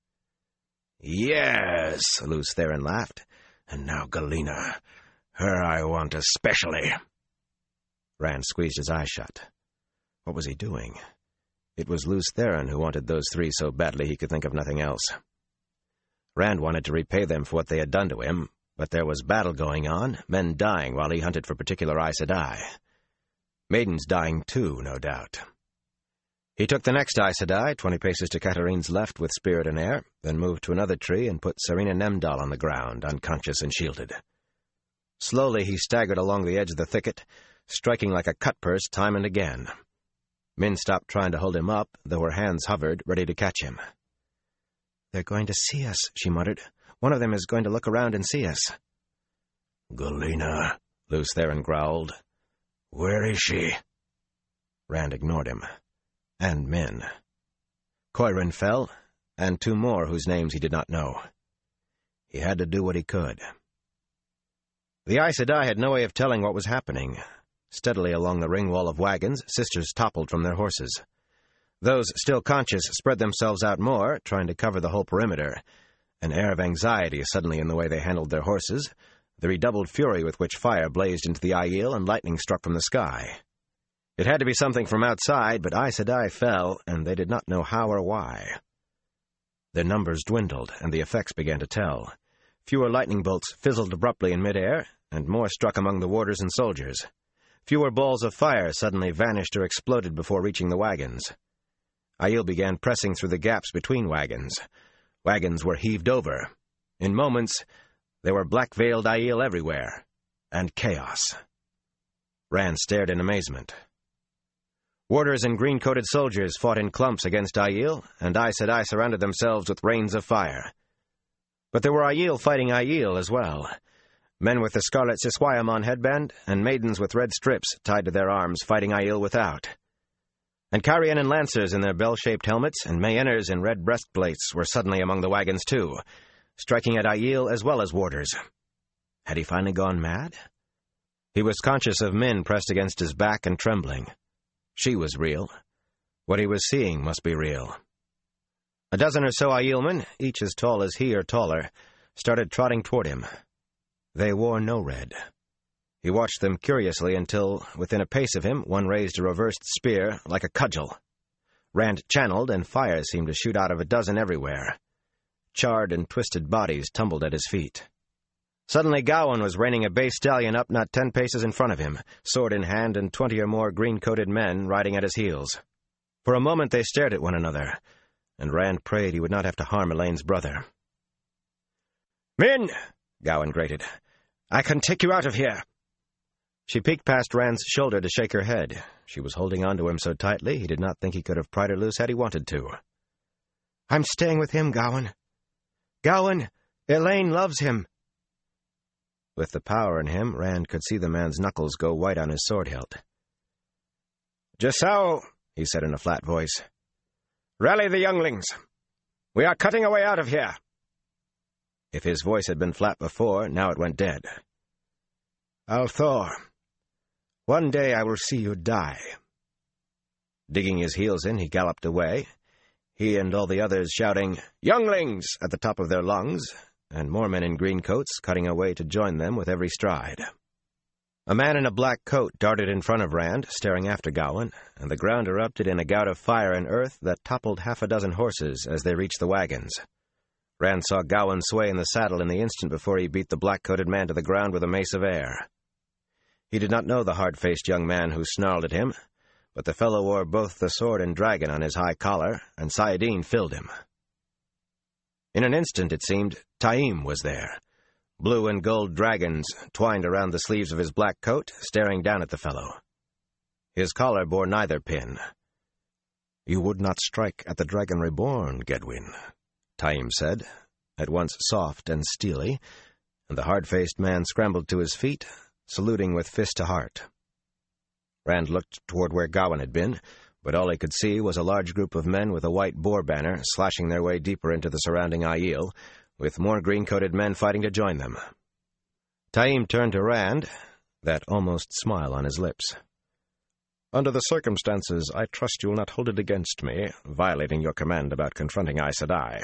"Yes," Lews Therin laughed. "And now Galena. Her I want especially." Rand squeezed his eyes shut. What was he doing? It was Lews Therin who wanted those three so badly he could think of nothing else. Rand wanted to repay them for what they had done to him, but there was battle going on, men dying while he hunted for particular Aes Sedai. Maidens dying too, no doubt. He took the next Aes Sedai, twenty paces to Katarine's left with Spirit in air, then moved to another tree and put Serena Nemdal on the ground, unconscious and shielded. Slowly he staggered along the edge of the thicket, striking like a cutpurse time and again. Min stopped trying to hold him up, though her hands hovered, ready to catch him. "They're going to see us," she muttered. "One of them is going to look around and see us." "Galena," Lews Therin growled. "Where is she?" Rand ignored him. And Min. Coirin fell, and two more whose names he did not know. He had to do what he could. The Aes Sedai had no way of telling what was happening. Steadily along the ring wall of wagons, sisters toppled from their horses. Those still conscious spread themselves out more, trying to cover the whole perimeter. An air of anxiety suddenly in the way they handled their horses, the redoubled fury with which fire blazed into the Aiel and lightning struck from the sky. It had to be something from outside, but Aes Sedai fell, and they did not know how or why. Their numbers dwindled, and the effects began to tell. Fewer lightning bolts fizzled abruptly in midair, and more struck among the warders and soldiers. Fewer balls of fire suddenly vanished or exploded before reaching the wagons. Aiel began pressing through the gaps between wagons. Wagons were heaved over. In moments, there were black-veiled Aiel everywhere, and chaos. Rand stared in amazement. Warders and green-coated soldiers fought in clumps against Aiel, and Aes Sedai surrounded themselves with rains of fire. But there were Aiel fighting Aiel as well. Men with the scarlet Siswayamon headband, and maidens with red strips tied to their arms fighting Aiel without. And Carriennen lancers in their bell-shaped helmets and Mayenners in red breastplates were suddenly among the wagons, too, striking at Aiel as well as warders. Had he finally gone mad? He was conscious of Min pressed against his back and trembling. She was real. What he was seeing must be real. A dozen or so Aielmen, each as tall as he or taller, started trotting toward him. They wore no red. He watched them curiously until, within a pace of him, one raised a reversed spear like a cudgel. Rand channeled, and fire seemed to shoot out of a dozen everywhere. Charred and twisted bodies tumbled at his feet. Suddenly Gawain was reining a bay stallion up not ten paces in front of him, sword in hand and twenty or more green-coated men riding at his heels. For a moment they stared at one another, and Rand prayed he would not have to harm Elaine's brother. "Min!" Gawain grated. "I can take you out of here." She peeked past Rand's shoulder to shake her head. She was holding on to him so tightly he did not think he could have pried her loose had he wanted to. "I'm staying with him, Gawain. Gawain, Elaine loves him." With the power in him, Rand could see the man's knuckles go white on his sword hilt. "Just so," he said in a flat voice. "Rally the younglings. We are cutting a way out of here." If his voice had been flat before, now it went dead. "Althor, one day I will see you die." Digging his heels in, he galloped away, he and all the others shouting, "Younglings!" at the top of their lungs, and more men in green coats cutting away to join them with every stride. A man in a black coat darted in front of Rand, staring after Gawain, and the ground erupted in a gout of fire and earth that toppled half a dozen horses as they reached the wagons. Rand saw Gawain sway in the saddle in the instant before he beat the black-coated man to the ground with a mace of air. He did not know the hard-faced young man who snarled at him, but the fellow wore both the sword and dragon on his high collar, and saidin filled him. In an instant, it seemed, Taim was there, blue and gold dragons twined around the sleeves of his black coat, staring down at the fellow. His collar bore neither pin. "You would not strike at the Dragon Reborn, Gedwin," Taim said, at once soft and steely, and the hard-faced man scrambled to his feet, saluting with fist to heart. Rand looked toward where Gawain had been, but all he could see was a large group of men with a white boar banner slashing their way deeper into the surrounding Aiel, with more green-coated men fighting to join them. Taim turned to Rand, that almost smile on his lips. "Under the circumstances, I trust you will not hold it against me, violating your command about confronting Aes Sedai.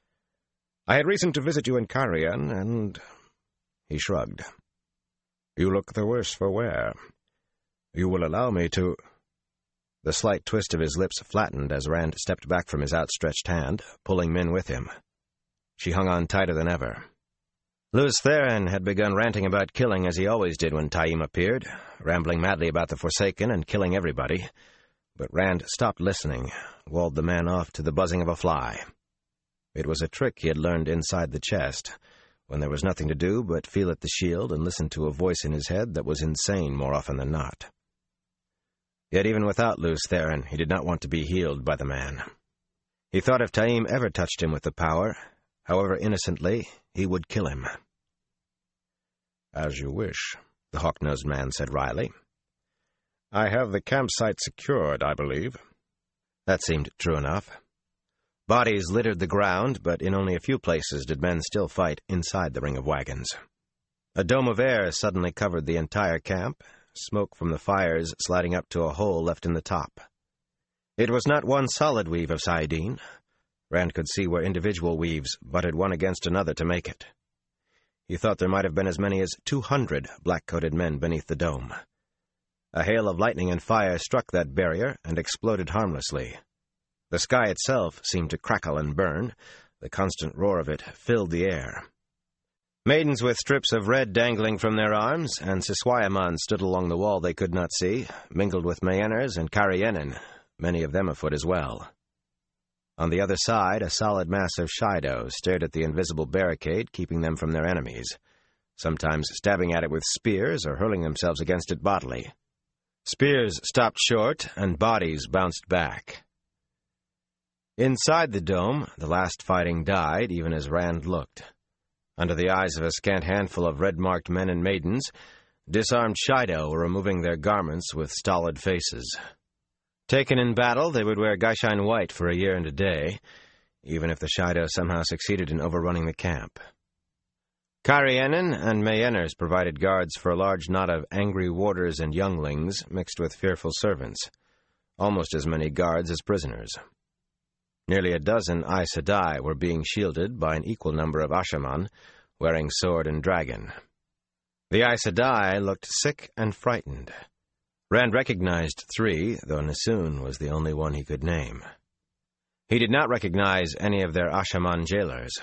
I had reason to visit you in Cairhien, and—" He shrugged. "You look the worse for wear. You will allow me to—" The slight twist of his lips flattened as Rand stepped back from his outstretched hand, pulling Min with him. She hung on tighter than ever. Lews Therin had begun ranting about killing as he always did when Taim appeared, rambling madly about the Forsaken and killing everybody. But Rand stopped listening, walled the man off to the buzzing of a fly. It was a trick he had learned inside the chest, when there was nothing to do but feel at the shield and listen to a voice in his head that was insane more often than not. Yet even without Lews Therin, he did not want to be healed by the man. He thought if Taim ever touched him with the power, however innocently, he would kill him. "As you wish," the hawk-nosed man said wryly. "I have the campsite secured, I believe." That seemed true enough. Bodies littered the ground, but in only a few places did men still fight inside the ring of wagons. A dome of air suddenly covered the entire camp, smoke from the fires sliding up to a hole left in the top. It was not one solid weave of saidin. Rand could see where individual weaves butted one against another to make it. He thought there might have been as many as two hundred black-coated men beneath the dome. A hail of lightning and fire struck that barrier and exploded harmlessly. The sky itself seemed to crackle and burn. The constant roar of it filled the air. Maidens with strips of red dangling from their arms and Siswayaman stood along the wall they could not see, mingled with Mayenners and Carriennen, many of them afoot as well. On the other side, a solid mass of Shaido stared at the invisible barricade, keeping them from their enemies, sometimes stabbing at it with spears or hurling themselves against it bodily. Spears stopped short, and bodies bounced back. Inside the dome, the last fighting died, even as Rand looked. Under the eyes of a scant handful of red-marked men and maidens, disarmed Shaido were removing their garments with stolid faces. Taken in battle, they would wear Gaishan white for a year and a day, even if the Shaido somehow succeeded in overrunning the camp. Karienen and Mayenners provided guards for a large knot of angry warders and younglings mixed with fearful servants, almost as many guards as prisoners. Nearly a dozen Aes Sedai were being shielded by an equal number of Ashaman, wearing sword and dragon. The Aes Sedai looked sick and frightened. Rand recognized three, though Nasun was the only one he could name. He did not recognize any of their Ashaman jailers.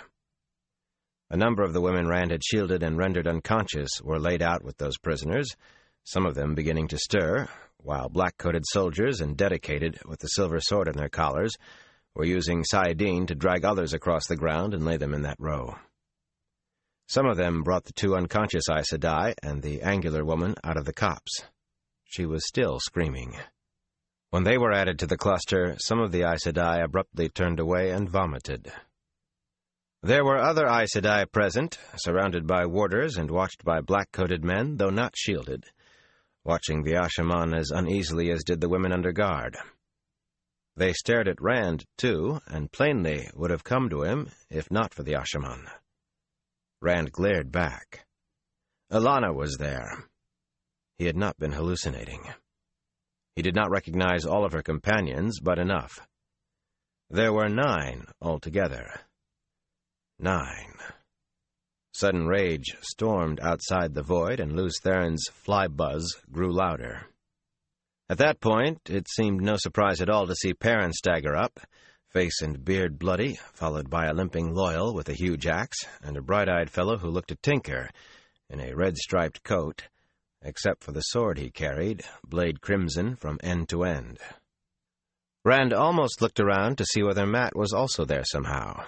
A number of the women Rand had shielded and rendered unconscious were laid out with those prisoners, some of them beginning to stir, while black-coated soldiers and dedicated, with the silver sword in their collars, were using saidin to drag others across the ground and lay them in that row. Some of them brought the two unconscious Aes Sedai and the angular woman out of the copse. She was still screaming. When they were added to the cluster, some of the Aes Sedai abruptly turned away and vomited. There were other Aes Sedai present, surrounded by warders and watched by black-coated men, though not shielded, watching the Ashaman as uneasily as did the women under guard. They stared at Rand, too, and plainly would have come to him if not for the Ashaman. Rand glared back. Ilana was there. He had not been hallucinating. He did not recognize all of her companions, but enough. There were nine altogether. Nine. Sudden rage stormed outside the void, and Lews Theron's fly buzz grew louder. At that point, it seemed no surprise at all to see Perrin stagger up, face and beard bloody, followed by a limping Loyal with a huge axe, and a bright-eyed fellow who looked a tinker, in a red-striped coat, except for the sword he carried, blade crimson from end to end. Rand almost looked around to see whether Mat was also there somehow.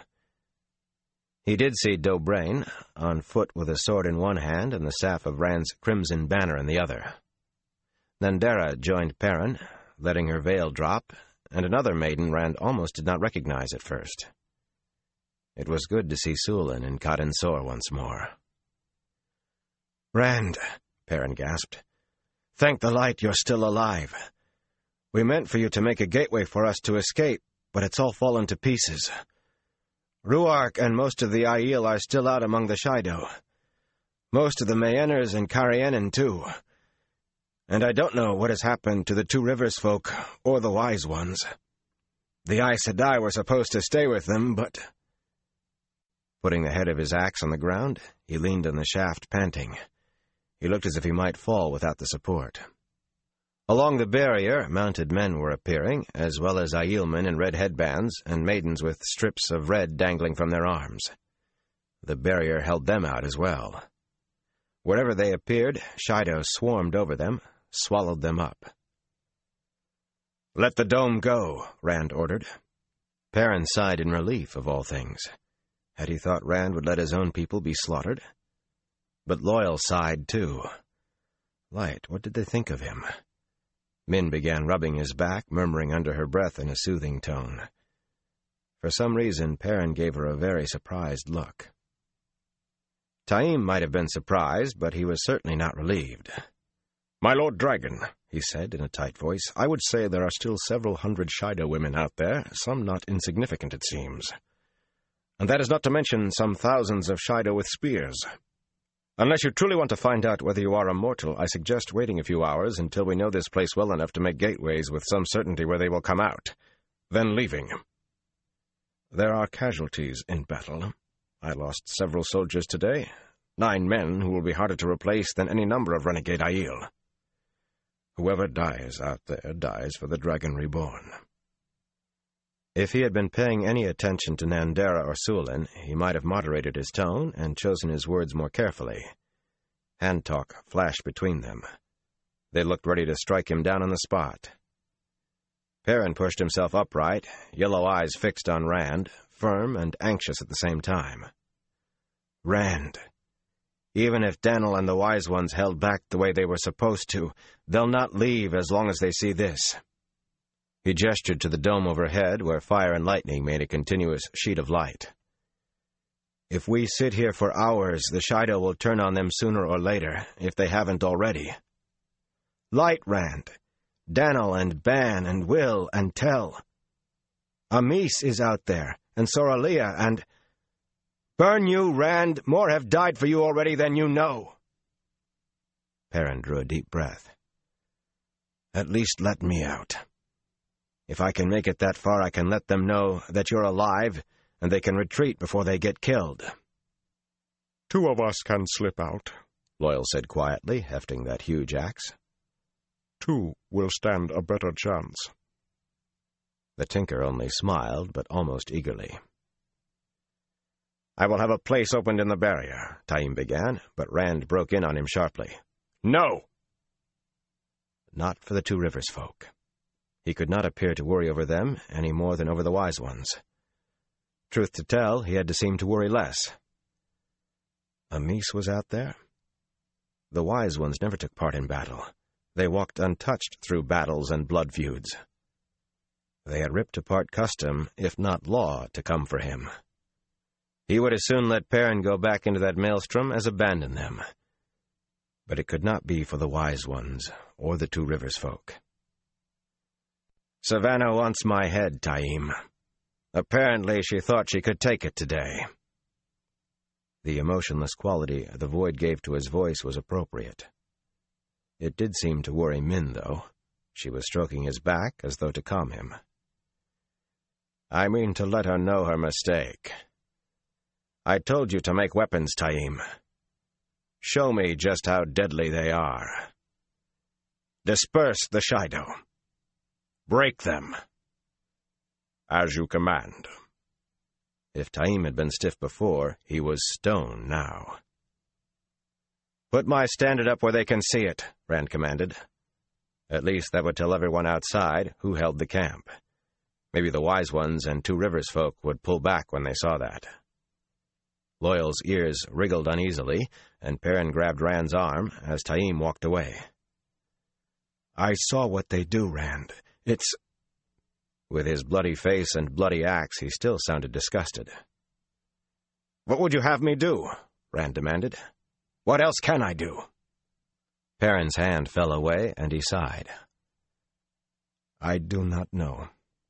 He did see Dobrain, on foot with a sword in one hand and the staff of Rand's crimson banner in the other. Nandera joined Perrin, letting her veil drop, and another maiden Rand almost did not recognize at first. It was good to see Sulin and Kaden Sor once more. "Rand," Perrin gasped, "thank the light you're still alive. We meant for you to make a gateway for us to escape, but it's all fallen to pieces. Ruark and most of the Aiel are still out among the Shaido. Most of the Mayenners and Karienen, too. And I don't know what has happened to the Two Rivers folk or the Wise Ones. The Aes Sedai were supposed to stay with them, but—" Putting the head of his axe on the ground, he leaned on the shaft, panting. He looked as if he might fall without the support. Along the barrier, mounted men were appearing, as well as Aielmen in red headbands and maidens with strips of red dangling from their arms. The barrier held them out as well. Wherever they appeared, Shaido swarmed over them, swallowed them up. "Let the dome go," Rand ordered. Perrin sighed in relief, of all things. Had he thought Rand would let his own people be slaughtered? But Loyal sighed, too. Light, what did they think of him? Min began rubbing his back, murmuring under her breath in a soothing tone. For some reason, Perrin gave her a very surprised look. Taim might have been surprised, but he was certainly not relieved. "My Lord Dragon," he said in a tight voice, "I would say there are still several hundred Shaido women out there, some not insignificant, it seems. And that is not to mention some thousands of Shaido with spears. Unless you truly want to find out whether you are immortal, I suggest waiting a few hours until we know this place well enough to make gateways with some certainty where they will come out, then leaving. There are casualties in battle. I lost several soldiers today, nine men who will be harder to replace than any number of renegade Aiel. Whoever dies out there dies for the Dragon Reborn." If he had been paying any attention to Nandera or Sulin, he might have moderated his tone and chosen his words more carefully. Hand-talk flashed between them. They looked ready to strike him down on the spot. Perrin pushed himself upright, yellow eyes fixed on Rand, firm and anxious at the same time. "Rand, even if Daniel and the Wise Ones held back the way they were supposed to, they'll not leave as long as they see this." He gestured to the dome overhead, where fire and lightning made a continuous sheet of light. "If we sit here for hours, the Shaido will turn on them sooner or later, if they haven't already. Light, Rand! Dan'l and Ban and Will and Tell. Amis is out there, and Soralea, and... Burn you, Rand! More have died for you already than you know! Perrin drew a deep breath. At least let me out. If I can make it that far, I can let them know that you're alive, and they can retreat before they get killed. Two of us can slip out, Loyal said quietly, hefting that huge axe. Two will stand a better chance. The Tinker only smiled, but almost eagerly. I will have a place opened in the barrier, Taim began, but Rand broke in on him sharply. No! Not for the Two Rivers folk. He could not appear to worry over them any more than over the Wise Ones. Truth to tell, he had to seem to worry less. Amis was out there? The Wise Ones never took part in battle. They walked untouched through battles and blood feuds. They had ripped apart custom, if not law, to come for him. He would as soon let Perrin go back into that maelstrom as abandon them. But it could not be for the Wise Ones, or the Two Rivers folk. Savannah wants my head, Taim. Apparently she thought she could take it today. The emotionless quality the void gave to his voice was appropriate. It did seem to worry Min, though. She was stroking his back as though to calm him. I mean to let her know her mistake. I told you to make weapons, Taim. Show me just how deadly they are. Disperse the Shaido. Break them. As you command. If Taim had been stiff before, he was stone now. Put my standard up where they can see it, Rand commanded. At least that would tell everyone outside who held the camp. Maybe the Wise Ones and Two Rivers folk would pull back when they saw that. Loyal's ears wriggled uneasily, and Perrin grabbed Rand's arm as Taim walked away. I saw what they do, Rand. It's... With his bloody face and bloody axe, he still sounded disgusted. What would you have me do? Rand demanded. What else can I do? Perrin's hand fell away, and he sighed. I do not know.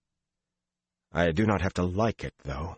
I do not have to like it, though.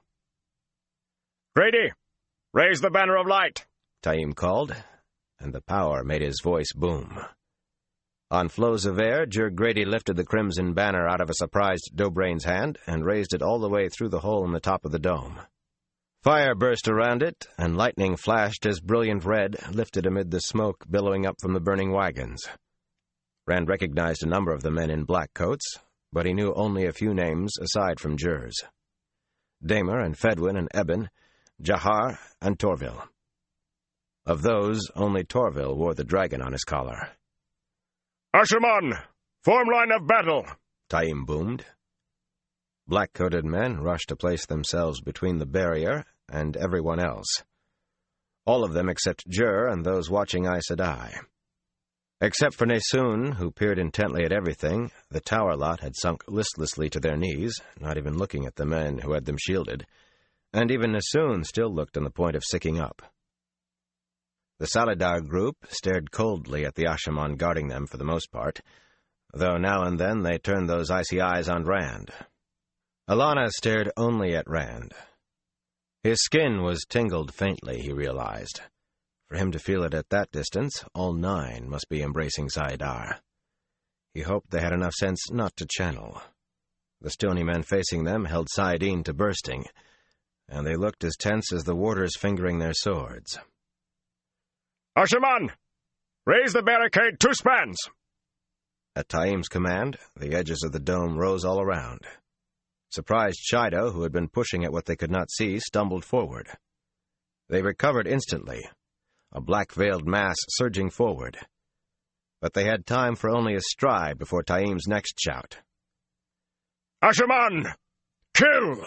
Grady, raise the banner of light, Taim called, and the power made his voice boom. On flows of air, Jer Grady lifted the crimson banner out of a surprised Dobrain's hand and raised it all the way through the hole in the top of the dome. Fire burst around it, and lightning flashed as brilliant red lifted amid the smoke billowing up from the burning wagons. Rand recognized a number of the men in black coats, but he knew only a few names aside from Jer's. Damer and Fedwin and Eben, Jahar and Torville. Of those, only Torville wore the dragon on his collar. Asha'man! Form line of battle! Taim boomed. Black-coated men rushed to place themselves between the barrier and everyone else. All of them except Jer and those watching Aes Sedai. Except for Nesun, who peered intently at everything, the tower lot had sunk listlessly to their knees, not even looking at the men who had them shielded, and even Nesun still looked on the point of sicking up. The Salidar group stared coldly at the Asha'man guarding them for the most part, though now and then they turned those icy eyes on Rand. Alana stared only at Rand. His skin was tingled faintly, he realized. For him to feel it at that distance, all nine must be embracing Saidar. He hoped they had enough sense not to channel. The stony men facing them held saidin to bursting, and they looked as tense as the warders fingering their swords. Asha'man! Raise the barricade two spans! At Taim's command, the edges of the dome rose all around. Surprised Shaido, who had been pushing at what they could not see, stumbled forward. They recovered instantly, a black-veiled mass surging forward. But they had time for only a stride before Taim's next shout. Asha'man! Kill!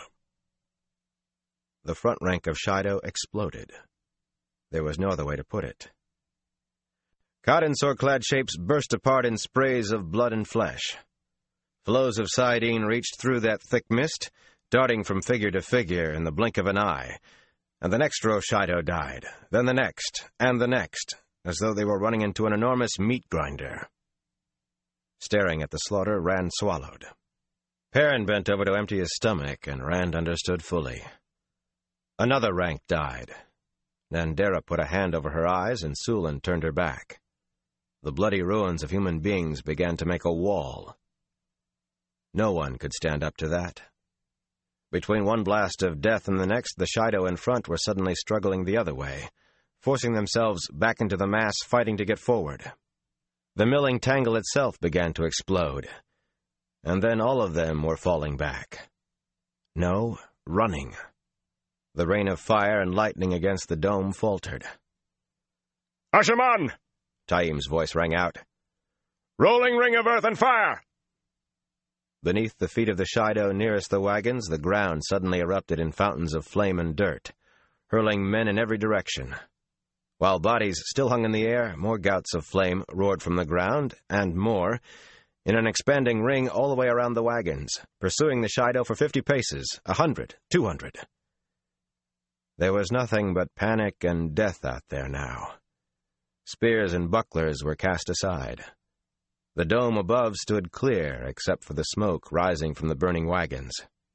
The front rank of Shaido exploded. There was no other way to put it. Cotton-sore-clad shapes burst apart in sprays of blood and flesh. Flows of saidin reached through that thick mist, darting from figure to figure in the blink of an eye, and the next row Shaido died, then the next, and the next, as though they were running into an enormous meat grinder. Staring at the slaughter, Rand swallowed. Perrin bent over to empty his stomach, and Rand understood fully. Another rank died. Nandera put a hand over her eyes, and Sulin turned her back. The bloody ruins of human beings began to make a wall. No one could stand up to that. Between one blast of death and the next, the Shaido in front were suddenly struggling the other way, forcing themselves back into the mass, fighting to get forward. The milling tangle itself began to explode, and then all of them were falling back. No, running. The rain of fire and lightning against the dome faltered. "Ashaman!" Taim's voice rang out. "Rolling ring of earth and fire!" Beneath the feet of the Shaido nearest the wagons, the ground suddenly erupted in fountains of flame and dirt, hurling men in every direction. While bodies still hung in the air, more gouts of flame roared from the ground, and more, in an expanding ring all the way around the wagons, pursuing the Shaido for fifty paces, a hundred, two hundred. There was nothing but panic and death out there now. Spears and bucklers were cast aside. The dome above stood clear, except for the smoke rising from the burning wagons.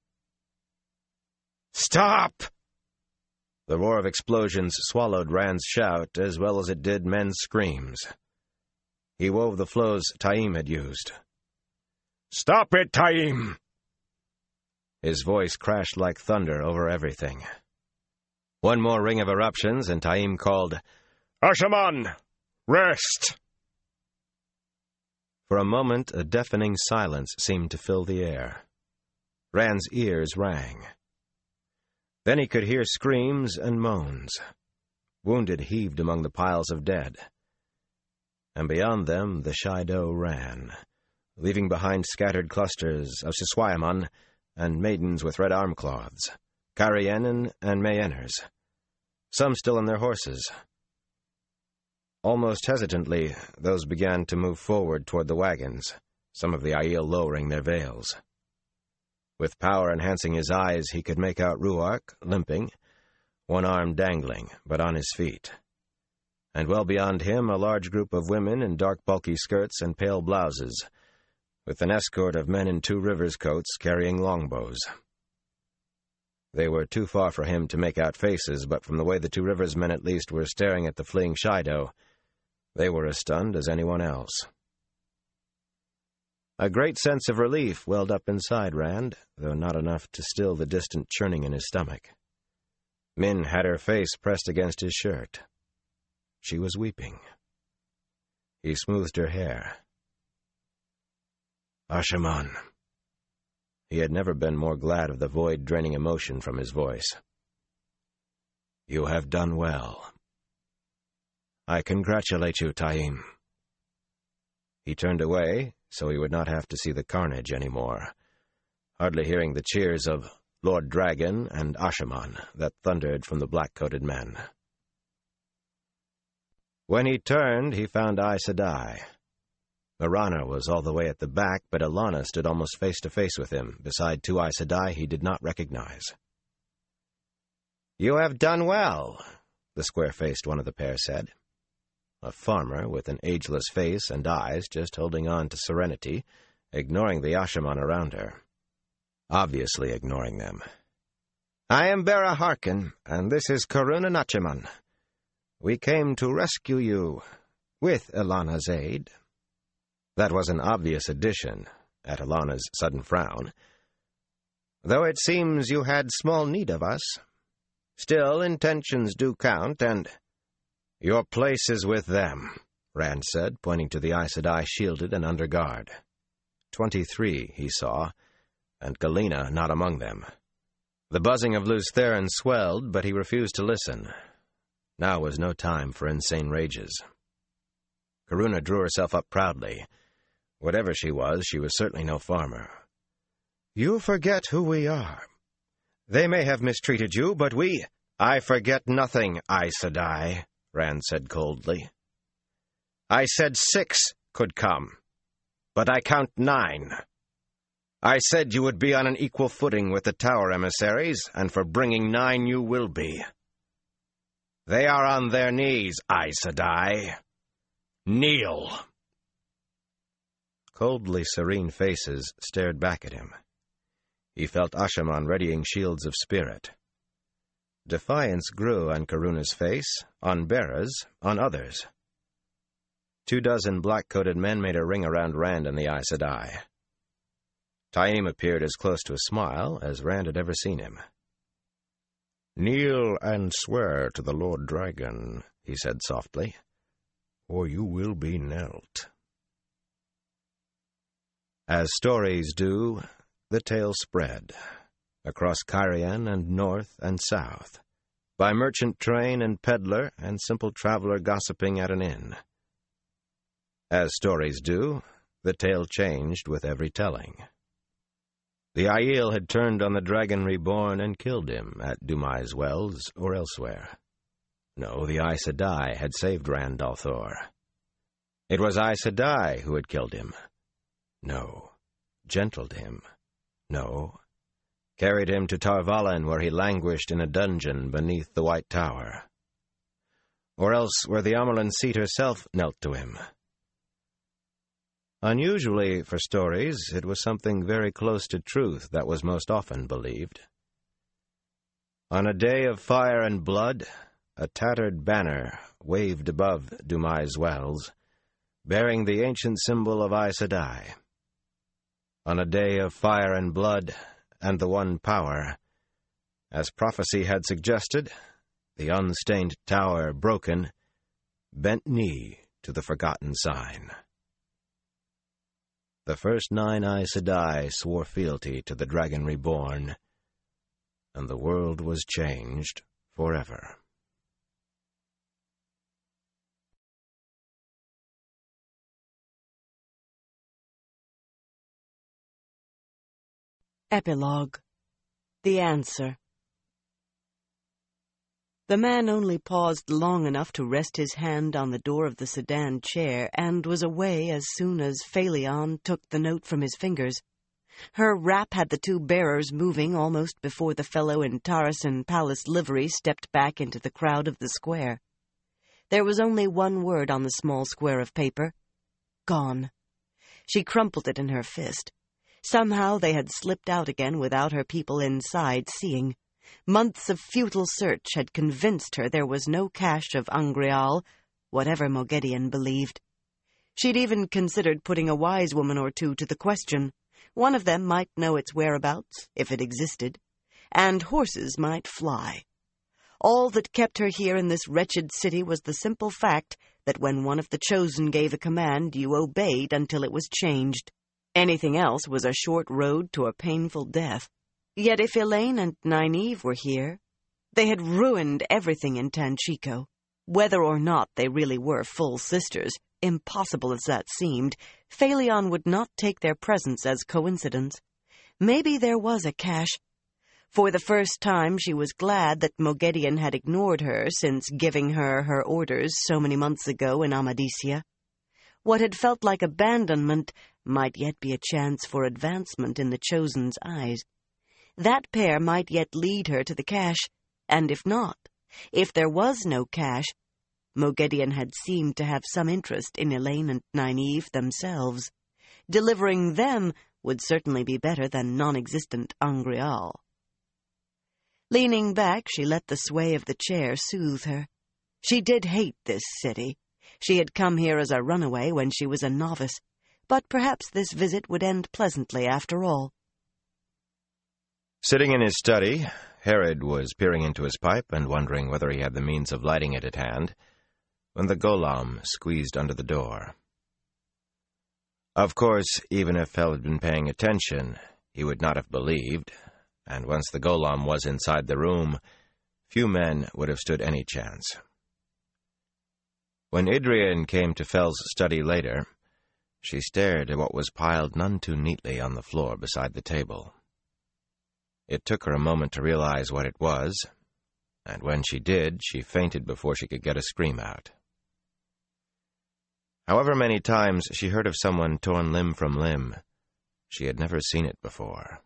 "Stop!" The roar of explosions swallowed Rand's shout, as well as it did men's screams. He wove the flows Taim had used. "Stop it, Taim!" His voice crashed like thunder over everything. One more ring of eruptions, and Taim called, "Ashaman! Rest!" For a moment, a deafening silence seemed to fill the air. Rand's ears rang. Then he could hear screams and moans. Wounded heaved among the piles of dead. And beyond them, the Shaido ran, leaving behind scattered clusters of Siswayaman and maidens with red armcloths, Karianen and Mayenners, some still on their horses. Almost hesitantly, those began to move forward toward the wagons, some of the Aiel lowering their veils. With power enhancing his eyes, he could make out Ruark, limping, one arm dangling, but on his feet. And well beyond him, a large group of women in dark bulky skirts and pale blouses, with an escort of men in Two Rivers coats carrying longbows. They were too far for him to make out faces, but from the way the Two Rivers men at least were staring at the fleeing Shaido, they were as stunned as anyone else. A great sense of relief welled up inside Rand, though not enough to still the distant churning in his stomach. Min had her face pressed against his shirt. She was weeping. He smoothed her hair. "Ashaman." He had never been more glad of the void-draining emotion from his voice. "You have done well. I congratulate you, Taim." He turned away, so he would not have to see the carnage anymore, hardly hearing the cheers of Lord Dragon and Ashaman that thundered from the black-coated men. When he turned, he found Aes Sedai. Marana was all the way at the back, but Ilana stood almost face-to-face with him, beside two Aes Sedai he did not recognize. "You have done well," the square-faced one of the pair said. A farmer with an ageless face and eyes just holding on to serenity, ignoring the Ashaman around her. Obviously ignoring them. "I am Bera Harkin, and this is Karuna Nachiman. We came to rescue you, with Ilana's aid." That was an obvious addition, at Ilana's sudden frown. "Though it seems you had small need of us. Still, intentions do count, and—" "Your place is with them," Rand said, pointing to the Aes Sedai shielded and under guard. Twenty-three, he saw, and Galena not among them. The buzzing of Luz Theron swelled, but he refused to listen. Now was no time for insane rages. Karuna drew herself up proudly. Whatever she was, she was certainly no farmer. "You forget who we are. They may have mistreated you, but we—" "I forget nothing, Aes Sedai," Rand said coldly. "I said six could come, but I count nine. I said you would be on an equal footing with the Tower emissaries, and for bringing nine you will be. They are on their knees, Aes Sedai. Kneel." Coldly serene faces stared back at him. He felt Asha'man readying shields of spirit. Defiance grew on Karuna's face, on Bera's, on others. Two dozen black-coated men made a ring around Rand and the Aes Sedai. Taim appeared as close to a smile as Rand had ever seen him. "Kneel and swear to the Lord Dragon," he said softly, "or you will be knelt." As stories do, the tale spread, across Cairhien and north and south, by merchant train and peddler and simple traveler gossiping at an inn. As stories do, the tale changed with every telling. The Aiel had turned on the Dragon Reborn and killed him at Dumai's Wells or elsewhere. No, the Aes Sedai had saved Rand al'Thor. It was Aes Sedai who had killed him. No, gentled him. No, carried him to Tar Valon, where he languished in a dungeon beneath the White Tower. Or else where the Amyrlin Seat herself knelt to him. Unusually for stories, it was something very close to truth that was most often believed. On a day of fire and blood, a tattered banner waved above Dumai's Wells, bearing the ancient symbol of Aes Sedai. On a day of fire and blood, and the One Power, as prophecy had suggested, the unstained tower, broken, bent knee to the forgotten sign. The first nine Aes Sedai swore fealty to the Dragon Reborn, and the world was changed forever. Epilogue. The Answer. The man only paused long enough to rest his hand on the door of the sedan chair, and was away as soon as Phaleon took the note from his fingers. Her rap had the two bearers moving almost before the fellow in Tarasan Palace livery stepped back into the crowd of the square. There was only one word on the small square of paper. Gone. She crumpled it in her fist. Somehow they had slipped out again without her people inside seeing. Months of futile search had convinced her there was no cache of Angreal, whatever Moghedien believed. She'd even considered putting a wise woman or two to the question. One of them might know its whereabouts, if it existed, and horses might fly. All that kept her here in this wretched city was the simple fact that when one of the Chosen gave a command, you obeyed until it was changed. Anything else was a short road to a painful death. Yet if Elayne and Nynaeve were here, they had ruined everything in Tanchico. Whether or not they really were full sisters, impossible as that seemed, Phaleon would not take their presence as coincidence. Maybe there was a cache. For the first time she was glad that Moghedien had ignored her since giving her her orders so many months ago in Amadisia. What had felt like abandonment might yet be a chance for advancement in the Chosen's eyes. That pair might yet lead her to the cache, and if not, if there was no cache, Moghedien had seemed to have some interest in Elayne and Nynaeve themselves. Delivering them would certainly be better than non-existent Angreal. Leaning back, she let the sway of the chair soothe her. She did hate this city. She had come here as a runaway when she was a novice, but perhaps this visit would end pleasantly after all. Sitting in his study, Herod was peering into his pipe and wondering whether he had the means of lighting it at hand, when the Golem squeezed under the door. Of course, even if Hel had been paying attention, he would not have believed, and once the Golem was inside the room, few men would have stood any chance. When Idrian came to Fel's study later, she stared at what was piled none too neatly on the floor beside the table. It took her a moment to realize what it was, and when she did, she fainted before she could get a scream out. However many times she heard of someone torn limb from limb, she had never seen it before.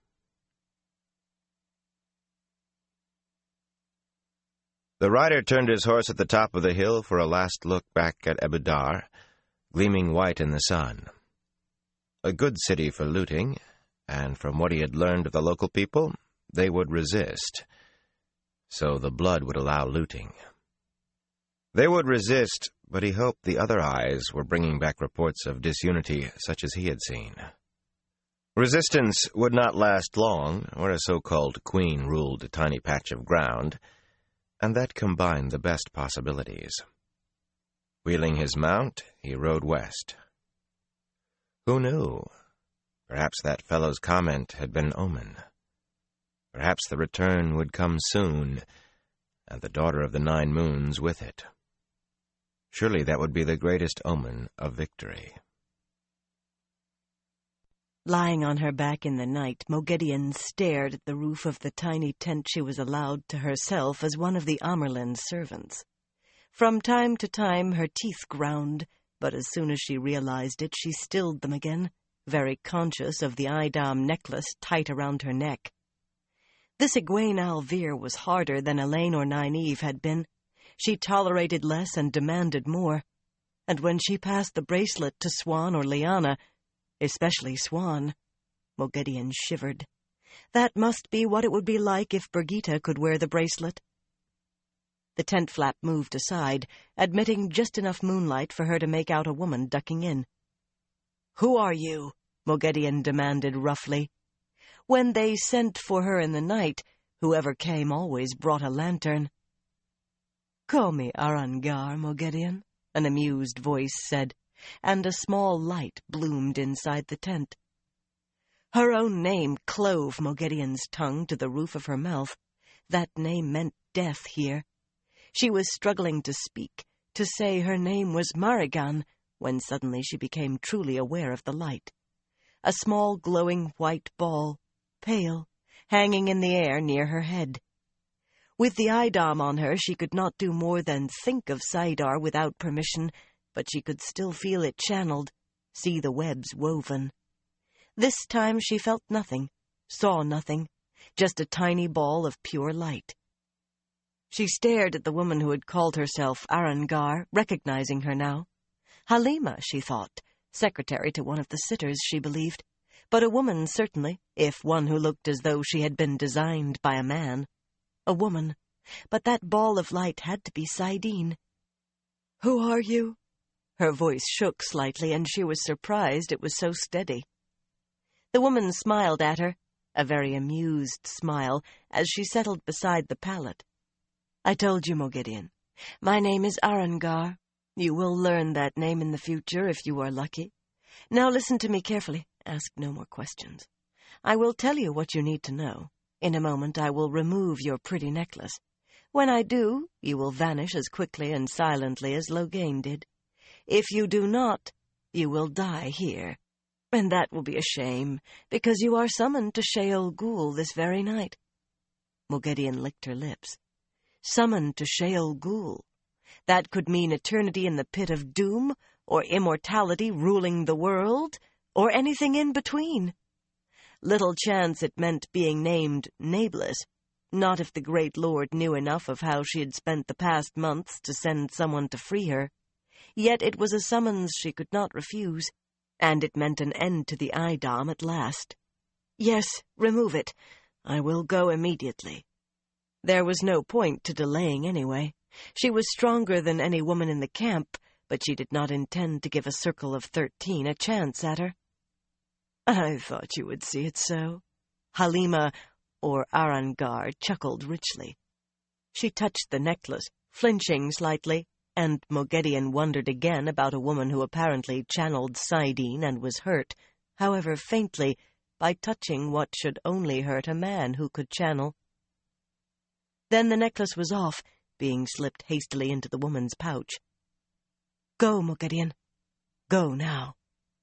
The rider turned his horse at the top of the hill for a last look back at Ebudar, gleaming white in the sun. a good city for looting, and from what he had learned of the local people, they would resist. So the blood would allow looting. They would resist, but he hoped the other eyes were bringing back reports of disunity such as he had seen. Resistance would not last long, where a so-called queen ruled a tiny patch of ground, and that combined the best possibilities. Wheeling his mount, he rode west. Who knew? Perhaps that fellow's comment had been an omen. Perhaps the return would come soon, and the daughter of the Nine Moons with it. Surely that would be the greatest omen of victory. Lying on her back in the night, Moghedien stared at the roof of the tiny tent she was allowed to herself as one of the Amyrlin's servants. From time to time her teeth ground, but as soon as she realized it, she stilled them again, very conscious of the Idam necklace tight around her neck. This Egwene Alvir was harder than Elaine or Nynaeve had been. She tolerated less and demanded more. And when she passed the bracelet to Siuan or Lyanna, especially Siuan, Moghedien shivered. That must be what it would be like if Birgitte could wear the bracelet. The tent flap moved aside, admitting just enough moonlight for her to make out a woman ducking in. "Who are you?" Moghedien demanded roughly. When they sent for her in the night, whoever came always brought a lantern. "Call me Arangar, Moghedien," an amused voice said, and a small light bloomed inside the tent. Her own name clove Moghedien's tongue to the roof of her mouth. That name meant death here. She was struggling to speak, to say her name was Marigan, when suddenly she became truly aware of the light. A small glowing white ball, pale, hanging in the air near her head. With the Idam on her, she could not do more than think of saidar without permission, but she could still feel it channeled, see the webs woven. This time she felt nothing, saw nothing, just a tiny ball of pure light. She stared at the woman who had called herself Arangar, recognizing her now. Halima, she thought, secretary to one of the sitters, she believed, but a woman certainly, if one who looked as though she had been designed by a man. A woman, but that ball of light had to be saidin. "Who are you?" Her voice shook slightly, and she was surprised it was so steady. The woman smiled at her, a very amused smile, as she settled beside the pallet. "I told you, Moghedien. My name is Arangar. You will learn that name in the future if you are lucky. Now listen to me carefully. Ask no more questions. I will tell you what you need to know. In a moment I will remove your pretty necklace. When I do, you will vanish as quickly and silently as Loghain did. If you do not, you will die here. And that will be a shame, because you are summoned to Sheol Ghul this very night." Moghedien licked her lips. Summoned to Sheol Ghul. That could mean eternity in the pit of doom, or immortality ruling the world, or anything in between. Little chance it meant being named Nameless, not if the great lord knew enough of how she had spent the past months to send someone to free her. Yet it was a summons she could not refuse, and it meant an end to the Idam at last. "Yes, remove it. I will go immediately." There was no point to delaying anyway. She was stronger than any woman in the camp, but she did not intend to give a circle of thirteen a chance at her. "I thought you would see it so." Halima, or Arangar, chuckled richly. She touched the necklace, flinching slightly, and Moghedien wondered again about a woman who apparently channeled saidin and was hurt, however faintly, by touching what should only hurt a man who could channel. Then the necklace was off, being slipped hastily into the woman's pouch. "Go, Moghedien. Go now."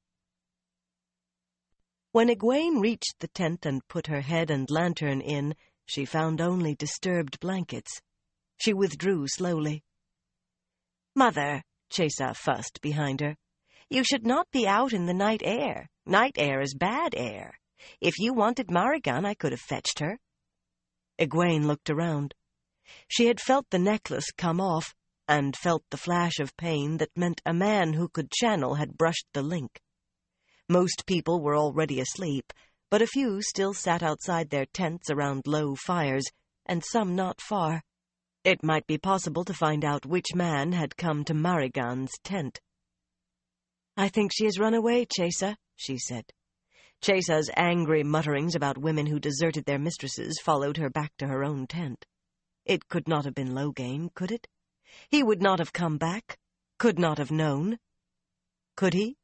When Egwene reached the tent and put her head and lantern in, she found only disturbed blankets. She withdrew slowly. "Mother," Chesa fussed behind her, "you should not be out in the night air. Night air is bad air. If you wanted Marigan, I could have fetched her." Egwene looked around. She had felt the necklace come off, and felt the flash of pain that meant a man who could channel had brushed the link. Most people were already asleep, but a few still sat outside their tents around low fires, and some not far. It might be possible to find out which man had come to Marigan's tent. "I think she has run away, Chesa," she said. Chesa's angry mutterings about women who deserted their mistresses followed her back to her own tent. It could not have been Loghain, could it? He would not have come back, could not have known. Could he?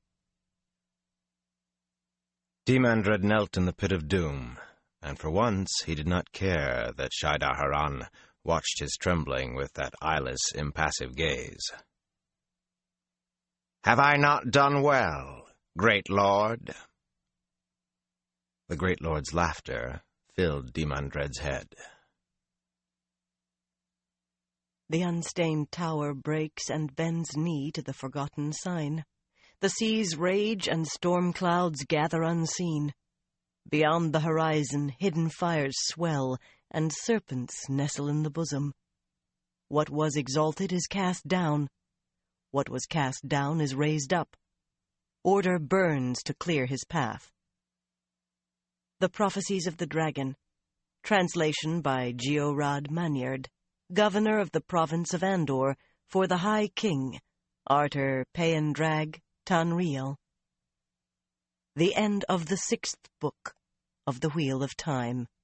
Demandred knelt in the pit of doom, and for once he did not care that Shaidah Haran watched his trembling with that eyeless, impassive gaze. "Have I not done well, great lord?" The great lord's laughter filled Demandred's head. The unstained tower breaks and bends knee to the forgotten sign. The seas rage and storm clouds gather unseen. Beyond the horizon, hidden fires swell, and serpents nestle in the bosom. What was exalted is cast down. What was cast down is raised up. Order burns to clear his path. The Prophecies of the Dragon. Translation by Georad Manyard, Governor of the Province of Andor, for the High King, Artur Peyendrag Tanriel. The end of the sixth book of the Wheel of Time.